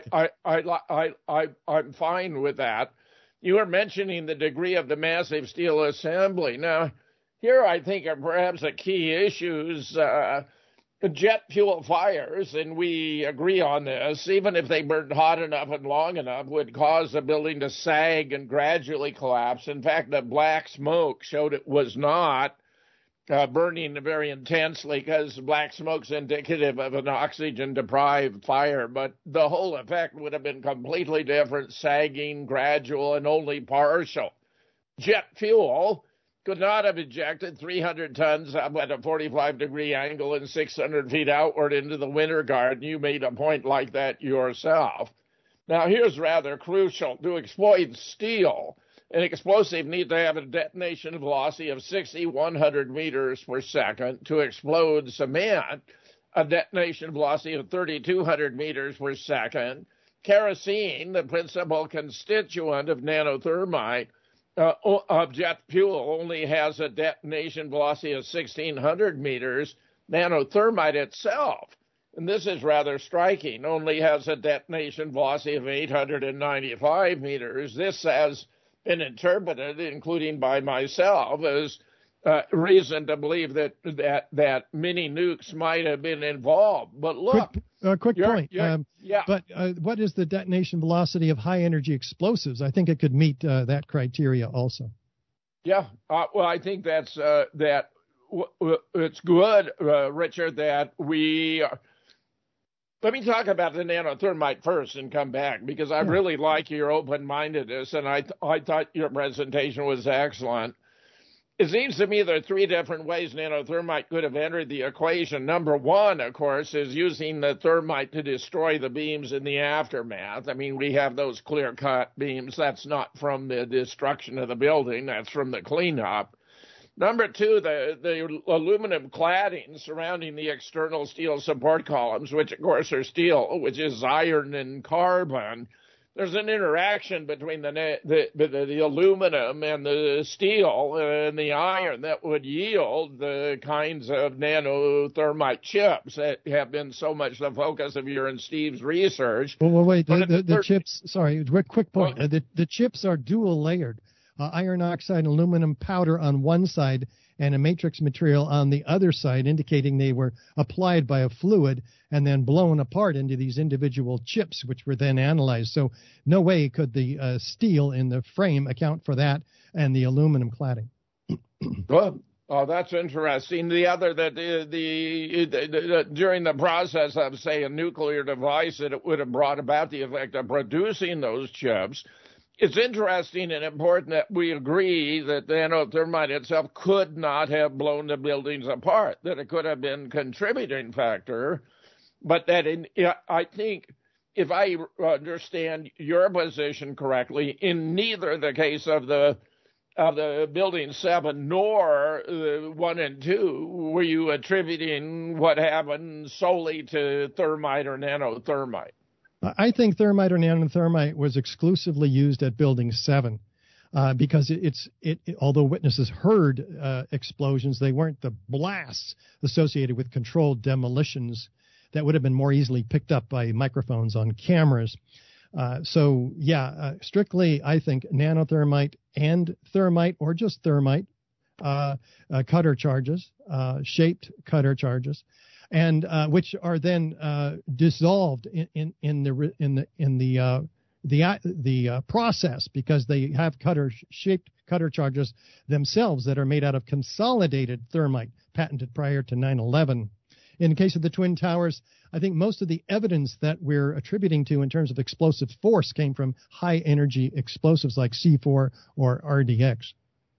I'm fine with that. You were mentioning the degree of the massive steel assembly. Now, here I think are perhaps the key issues. Jet fuel fires, and we agree on this, even if they burned hot enough and long enough, would cause the building to sag and gradually collapse. In fact, the black smoke showed it was not burning very intensely, because black smoke's indicative of an oxygen-deprived fire, but the whole effect would have been completely different, sagging, gradual, and only partial. Jet fuel could not have ejected 300 tons up at a 45-degree angle and 600 feet outward into the Winter Garden. You made a point like that yourself. Now, here's rather crucial. To exploit steel, an explosive needs to have a detonation velocity of 6,100 meters per second. To explode cement, a detonation velocity of 3,200 meters per second. Kerosene, the principal constituent of nanothermite, of jet fuel, only has a detonation velocity of 1,600 meters. Nanothermite itself, and this is rather striking, only has a detonation velocity of 895 meters. This has been interpreted, including by myself, as reason to believe that mini nukes might have been involved. But look, quick point. But what is the detonation velocity of high energy explosives? I think it could meet that criteria also. Yeah. Well, I think that's it's good, Richard, that we. Let me talk about the nanothermite first and come back, because I really like your open-mindedness, and I thought your presentation was excellent. It seems to me there are three different ways nanothermite could have entered the equation. Number one, of course, is using the thermite to destroy the beams in the aftermath. I mean, we have those clear-cut beams. That's not from the destruction of the building. That's from the cleanup. Number two, the aluminum cladding surrounding the external steel support columns, which, of course, are steel, which is iron and carbon. There's an interaction between the aluminum and the steel and the iron that would yield the kinds of nanothermite chips that have been so much the focus of your and Steve's research. Well, wait, the chips, sorry, quick point. The chips are dual layered. Iron oxide and aluminum powder on one side and a matrix material on the other side, indicating they were applied by a fluid and then blown apart into these individual chips, which were then analyzed. So no way could the steel in the frame account for that and the aluminum cladding. Good. Oh, that's interesting. The other, during the process of, say, a nuclear device, that it would have brought about the effect of producing those chips. It's interesting and important that we agree that the nanothermite itself could not have blown the buildings apart, that it could have been a contributing factor, but that I think, if I understand your position correctly, in neither the case of the building 7 nor 1 and 2 were you attributing what happened solely to thermite or nanothermite. I think thermite or nanothermite was exclusively used at Building 7 because although witnesses heard explosions, they weren't the blasts associated with controlled demolitions that would have been more easily picked up by microphones on cameras. Strictly, I think nanothermite and thermite, or just thermite, cutter charges, shaped cutter charges, and which are then dissolved in the process, because they have shaped cutter charges themselves that are made out of consolidated thermite, patented prior to 9/11. In the case of the Twin Towers, I think most of the evidence that we're attributing to in terms of explosive force came from high energy explosives like C4 or RDX.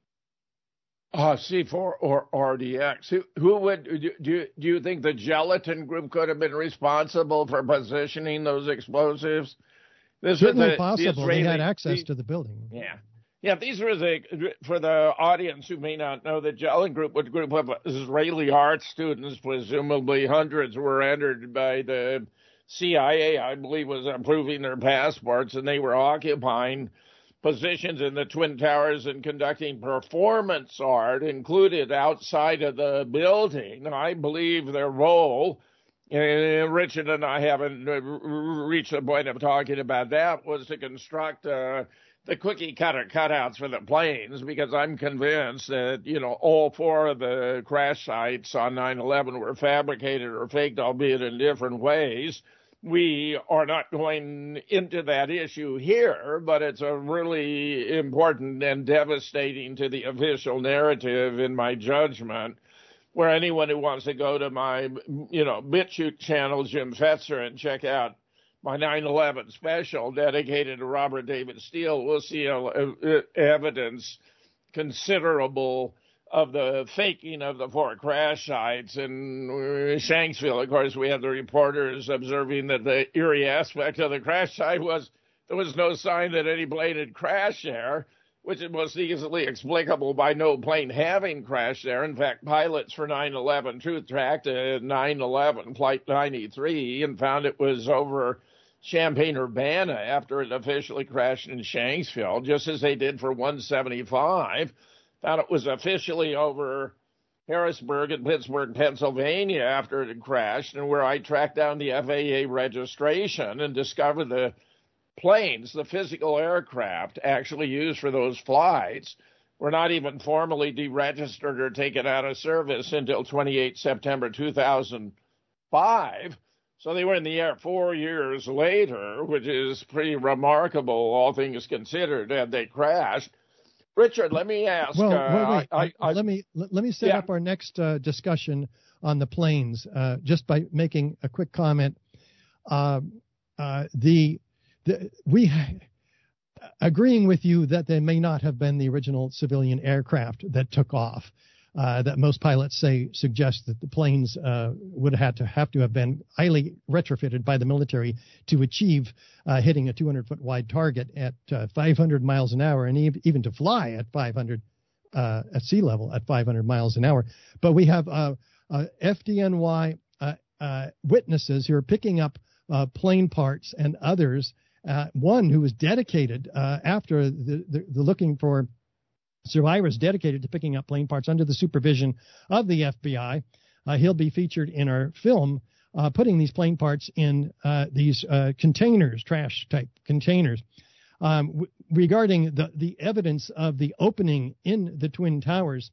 C4 or RDX. Who would do you think the gelatin group could have been responsible for positioning those explosives? Certainly possible. They had access to the building. Yeah. These were for the audience who may not know, the gelatin group was a group of Israeli art students. Presumably hundreds were entered by the CIA, I believe, was approving their passports, and they were occupying positions in the Twin Towers and conducting performance art included outside of the building. I believe their role Richard and I haven't reached the point of talking about that, was to construct the cookie cutter cutouts for the planes, because I'm convinced that, all 4 of the crash sites on 9/11 were fabricated or faked, albeit in different ways. We are not going into that issue here, but it's a really important and devastating to the official narrative, in my judgment, where anyone who wants to go to my, BitChute channel, Jim Fetzer, and check out my 9/11 special dedicated to Robert David Steele, will see evidence considerable of the faking of the 4 crash sites. In Shanksville, of course, we had the reporters observing that the eerie aspect of the crash site was there was no sign that any plane had crashed there, which is most easily explicable by no plane having crashed there. In fact, pilots for 9/11 Truth tracked 9/11 Flight 93 and found it was over Champaign-Urbana after it officially crashed in Shanksville, just as they did for 175. Found it was officially over Harrisburg and Pittsburgh, Pennsylvania, after it had crashed, and where I tracked down the FAA registration and discovered the planes, the physical aircraft actually used for those flights, were not even formally deregistered or taken out of service until 28 September 2005. So they were in the air 4 years later, which is pretty remarkable, all things considered, and they crashed. Richard, let me ask. Well, wait. Let me set up our next discussion on the planes, just by making a quick comment. Agreeing with you that they may not have been the original civilian aircraft that took off. That most pilots suggest that the planes would have to have been highly retrofitted by the military to achieve hitting a 200-foot wide target at 500 miles an hour, and even to fly at 500 at sea level at 500 miles an hour. But we have FDNY witnesses who are picking up plane parts and others. One who was dedicated after the looking for survivors, dedicated to picking up plane parts under the supervision of the FBI. He'll be featured in our film, putting these plane parts in these containers, trash-type containers. Regarding the evidence of the opening in the Twin Towers,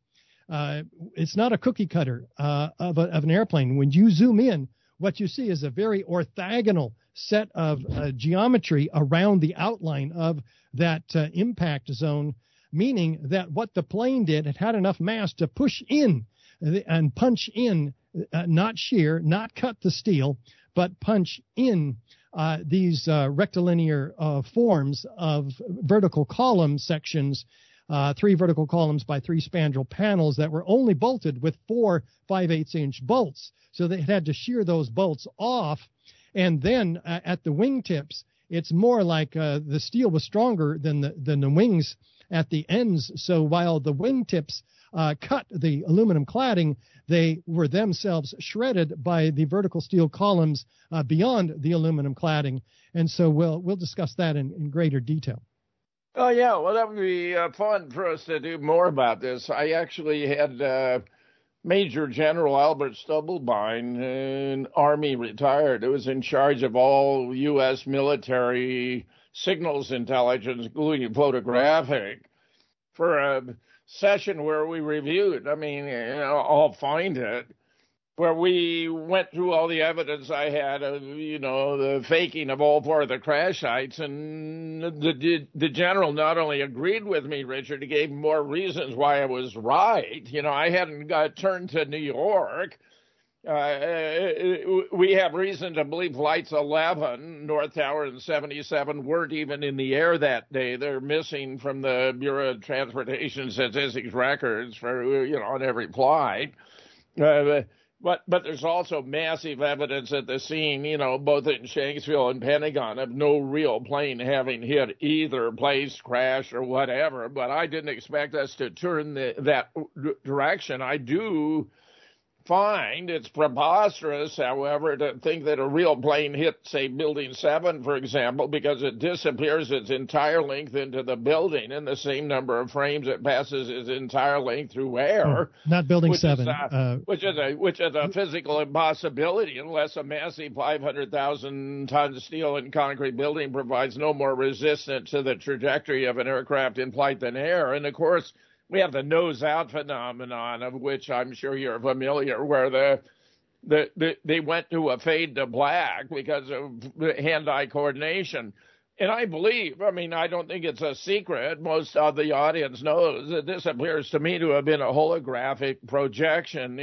it's not a cookie cutter of an airplane. When you zoom in, what you see is a very orthogonal set of geometry around the outline of that impact zone, meaning that what the plane did, it had enough mass to push in and punch in, not shear, not cut the steel, but punch in these rectilinear forms of vertical column sections, 3 vertical columns by 3 spandrel panels that were only bolted with 4 5/8-inch bolts. So they had to shear those bolts off. And then at the wingtips, it's more like the steel was stronger than the wings at the ends. So while the wingtips cut the aluminum cladding, they were themselves shredded by the vertical steel columns beyond the aluminum cladding. And so we'll discuss that in greater detail. Oh, yeah. Well, that would be fun for us to do more about this. I actually had Major General Albert Stubblebine, an Army retired, who was in charge of all U.S. military signals intelligence, including photographic, for a session where we reviewed, I'll find it, where we went through all the evidence I had of, the faking of all 4 of the crash sites. And the general not only agreed with me, Richard, he gave more reasons why I was right. I hadn't turned to New York. We have reason to believe flights 11, North Tower, and 77 weren't even in the air that day. They're missing from the Bureau of Transportation Statistics records for, on every flight. But there's also massive evidence at the scene, both in Shanksville and Pentagon, of no real plane having hit either place, crash, or whatever. But I didn't expect us to turn that direction. I do find. It's preposterous, however, to think that a real plane hit, say, Building 7, for example, because it disappears its entire length into the building in the same number of frames it passes its entire length through air. Not Building 7. Which is a physical impossibility unless a massive 500,000-ton steel and concrete building provides no more resistance to the trajectory of an aircraft in flight than air. And, of course, we have the nose-out phenomenon, of which I'm sure you're familiar, where they went to a fade to black because of hand-eye coordination. And I believe, I don't think it's a secret. Most of the audience knows that this appears to me to have been a holographic projection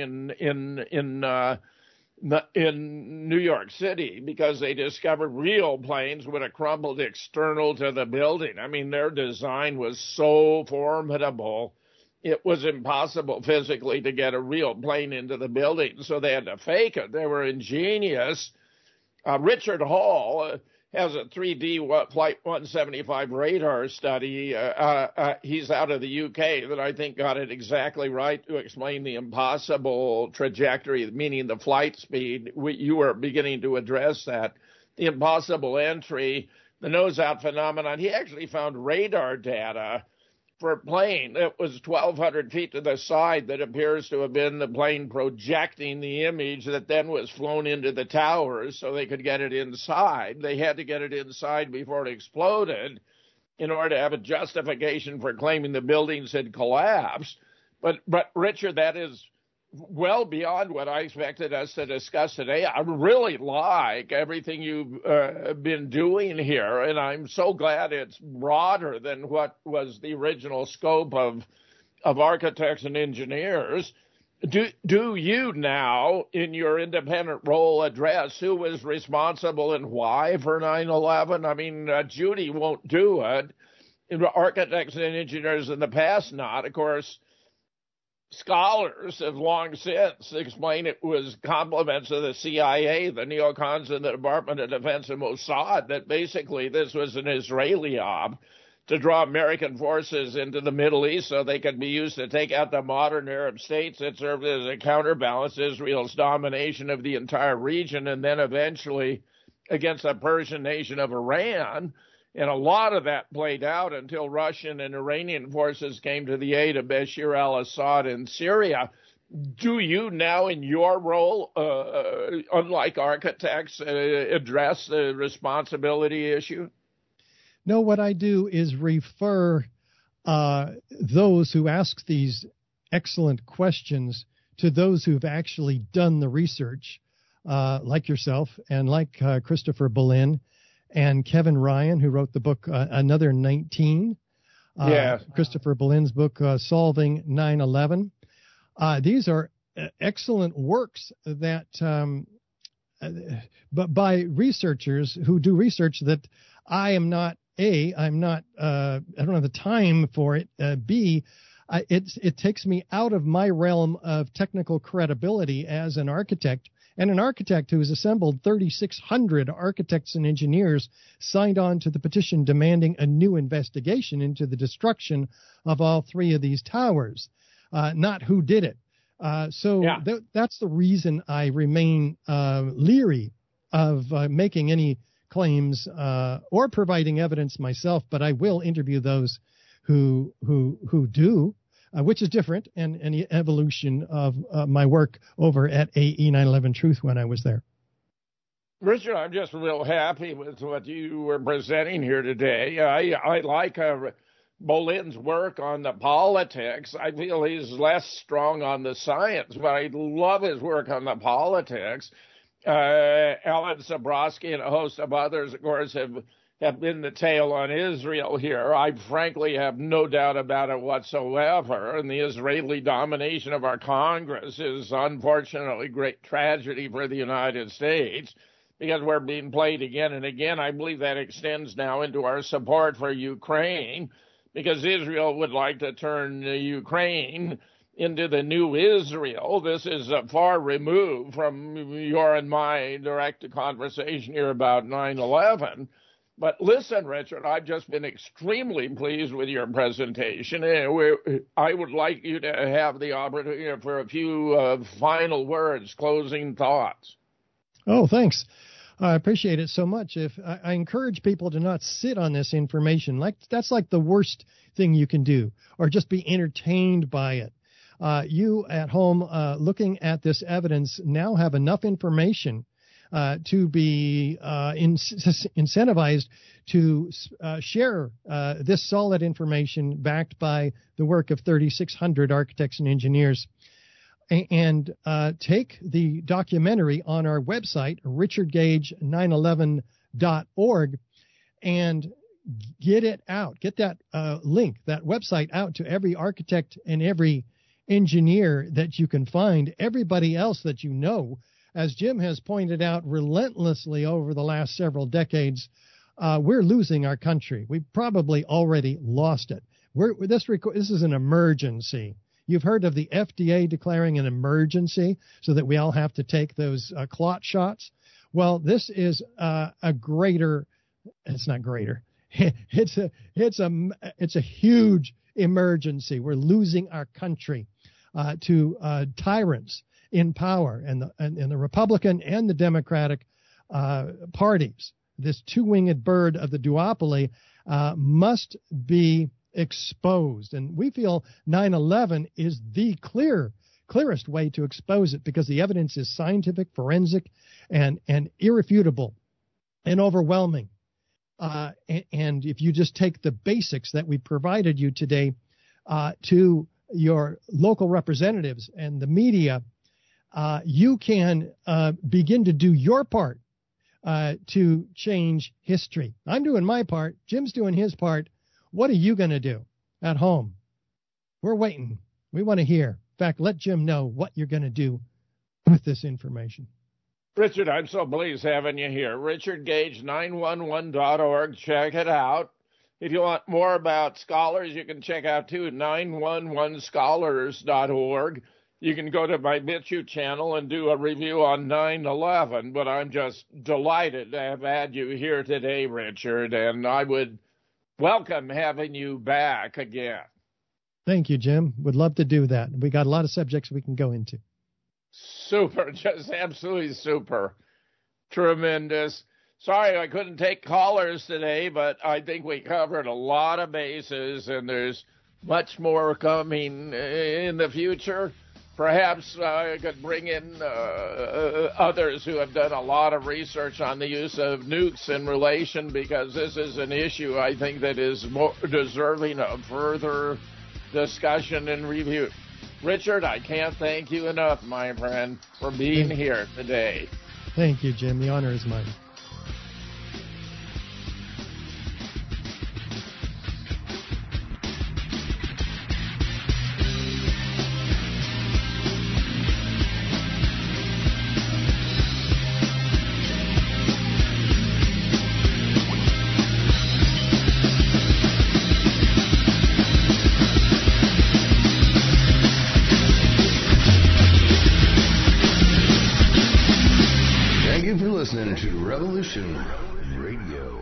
in New York City, because they discovered real planes would have crumbled external to the building. Their design was so formidable, it was impossible physically to get a real plane into the building, so they had to fake it. They were ingenious. Richard Hall has a 3D Flight 175 radar study. He's out of the UK that I think got it exactly right to explain the impossible trajectory, meaning the flight speed. You were beginning to address that. The impossible entry, the nose-out phenomenon. He actually found radar data for a plane that was 1,200 feet to the side that appears to have been the plane projecting the image that then was flown into the towers so they could get it inside. They had to get it inside before it exploded in order to have a justification for claiming the buildings had collapsed. But Richard, that is well beyond what I expected us to discuss today. I really like everything you've been doing here, and I'm so glad it's broader than what was the original scope of architects and engineers. Do you now, in your independent role, address who was responsible and why for 9/11? Judy won't do it. Architects and engineers in the past not. Of course, scholars have long since explained it was compliments of the CIA, the neocons in the Department of Defense and Mossad, that basically this was an Israeli job to draw American forces into the Middle East so they could be used to take out the modern Arab states that served as a counterbalance to Israel's domination of the entire region, and then eventually against the Persian nation of Iran. And a lot of that played out until Russian and Iranian forces came to the aid of Bashar al-Assad in Syria. Do you now, in your role, unlike architects, address the responsibility issue? No, what I do is refer those who ask these excellent questions to those who've actually done the research, like yourself and like Christopher Bollyn and Kevin Ryan, who wrote the book Another 19. Christopher Bollyn's book, Solving 9/11. These are excellent works that, but by researchers who do research that I don't have the time for it. B, it takes me out of my realm of technical credibility as an architect. And an architect who has assembled 3,600 architects and engineers signed on to the petition demanding a new investigation into the destruction of all three of these towers, not who did it. That's the reason I remain leery of making any claims or providing evidence myself, but I will interview those who do. Which is different and the evolution of my work over at AE 9/11 Truth when I was there. Richard, I'm just real happy with what you were presenting here today. I like Bollyn's work on the politics. I feel he's less strong on the science, but I love his work on the politics. Alan Sabrowski and a host of others, of course, have been the tale on Israel here. I frankly have no doubt about it whatsoever. And the Israeli domination of our Congress is unfortunately great tragedy for the United States because we're being played again and again. I believe that extends now into our support for Ukraine because Israel would like to turn Ukraine into the new Israel. This is far removed from your and my direct conversation here about 9/11. But listen, Richard, I've just been extremely pleased with your presentation. I would like you to have the opportunity for a few final words, closing thoughts. Oh, thanks. I appreciate it so much. If I encourage people to not sit on this information, that's like the worst thing you can do, or just be entertained by it. You at home looking at this evidence now have enough information to be incentivized to share this solid information backed by the work of 3,600 architects and engineers. And take the documentary on our website, richardgage911.org, and get it out. Get that link, that website out to every architect and every engineer that you can find, everybody else that you know. As Jim has pointed out relentlessly over the last several decades, we're losing our country. We've probably already lost it. This is an emergency. You've heard of the FDA declaring an emergency so that we all have to take those clot shots. Well, this is a greater. It's not greater. It's a huge emergency. We're losing our country to tyrants in power, and the Republican and the Democratic parties. This two-winged bird of the duopoly must be exposed, and we feel 9/11 is the clearest way to expose it, because the evidence is scientific, forensic, and irrefutable and overwhelming. And if you just take the basics that we provided you today to your local representatives and the media, you can begin to do your part to change history. I'm doing my part. Jim's doing his part. What are you going to do at home? We're waiting. We want to hear. In fact, let Jim know what you're going to do with this information. Richard, I'm so pleased having you here. RichardGage911.org. Check it out. If you want more about scholars, you can check out, too, 911scholars.org. You can go to my BitChute channel and do a review on 9/11, but I'm just delighted to have had you here today, Richard, and I would welcome having you back again. Thank you, Jim. Would love to do that. We got a lot of subjects we can go into. Super, just absolutely super. Tremendous. Sorry I couldn't take callers today, but I think we covered a lot of bases, and there's much more coming in the future. Perhaps I could bring in others who have done a lot of research on the use of nukes in relation, because this is an issue I think that is more deserving of further discussion and review. Richard, I can't thank you enough, my friend, for being here today. Thank you, Jim. The honor is mine. Listening to Revolution Radio.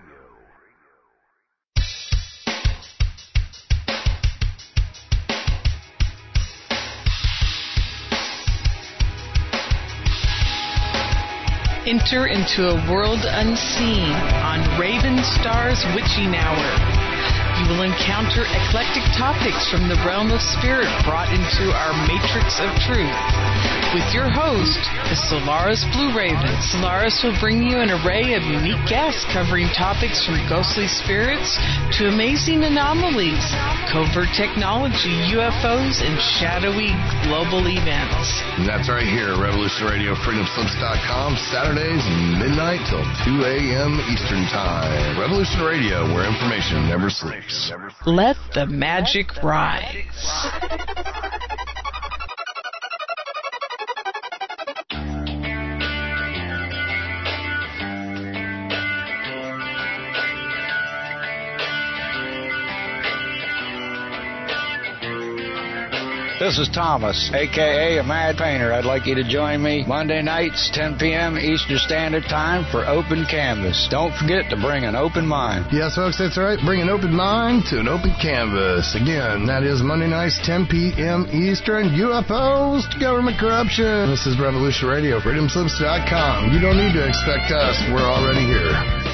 Enter into a world unseen on Raven Star's Witching Hour. You will encounter eclectic topics from the realm of spirit brought into our matrix of truth. With your host, the Solaris Blue Raven. Solaris will bring you an array of unique guests covering topics from ghostly spirits to amazing anomalies, covert technology, UFOs, and shadowy global events. And that's right here at Revolution Radio, freedomslips.com, Saturdays, midnight till 2 a.m. Eastern Time. Revolution Radio, where information never sleeps. Let the magic rise. This is Thomas, a.k.a. a Mad Painter. I'd like you to join me Monday nights, 10 p.m. Eastern Standard Time for Open Canvas. Don't forget to bring an open mind. Yes, folks, that's right. Bring an open mind to an open canvas. Again, that is Monday nights, 10 p.m. Eastern. UFOs to government corruption. This is Revolution Radio, freedomslips.com. You don't need to expect us. We're already here.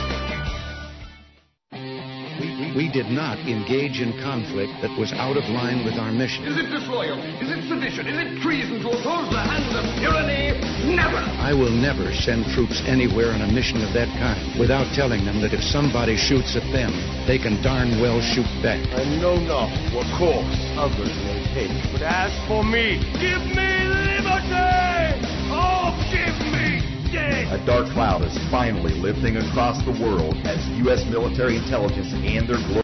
We did not engage in conflict that was out of line with our mission. Is it disloyal? Is it sedition? Is it treason to oppose the hands of tyranny? Never! I will never send troops anywhere on a mission of that kind without telling them that if somebody shoots at them, they can darn well shoot back. I know not what course others may take, but as for me, give me liberty! Oh, give me death! A dark cloud is finally lifting across the world as U.S. military intelligence and their global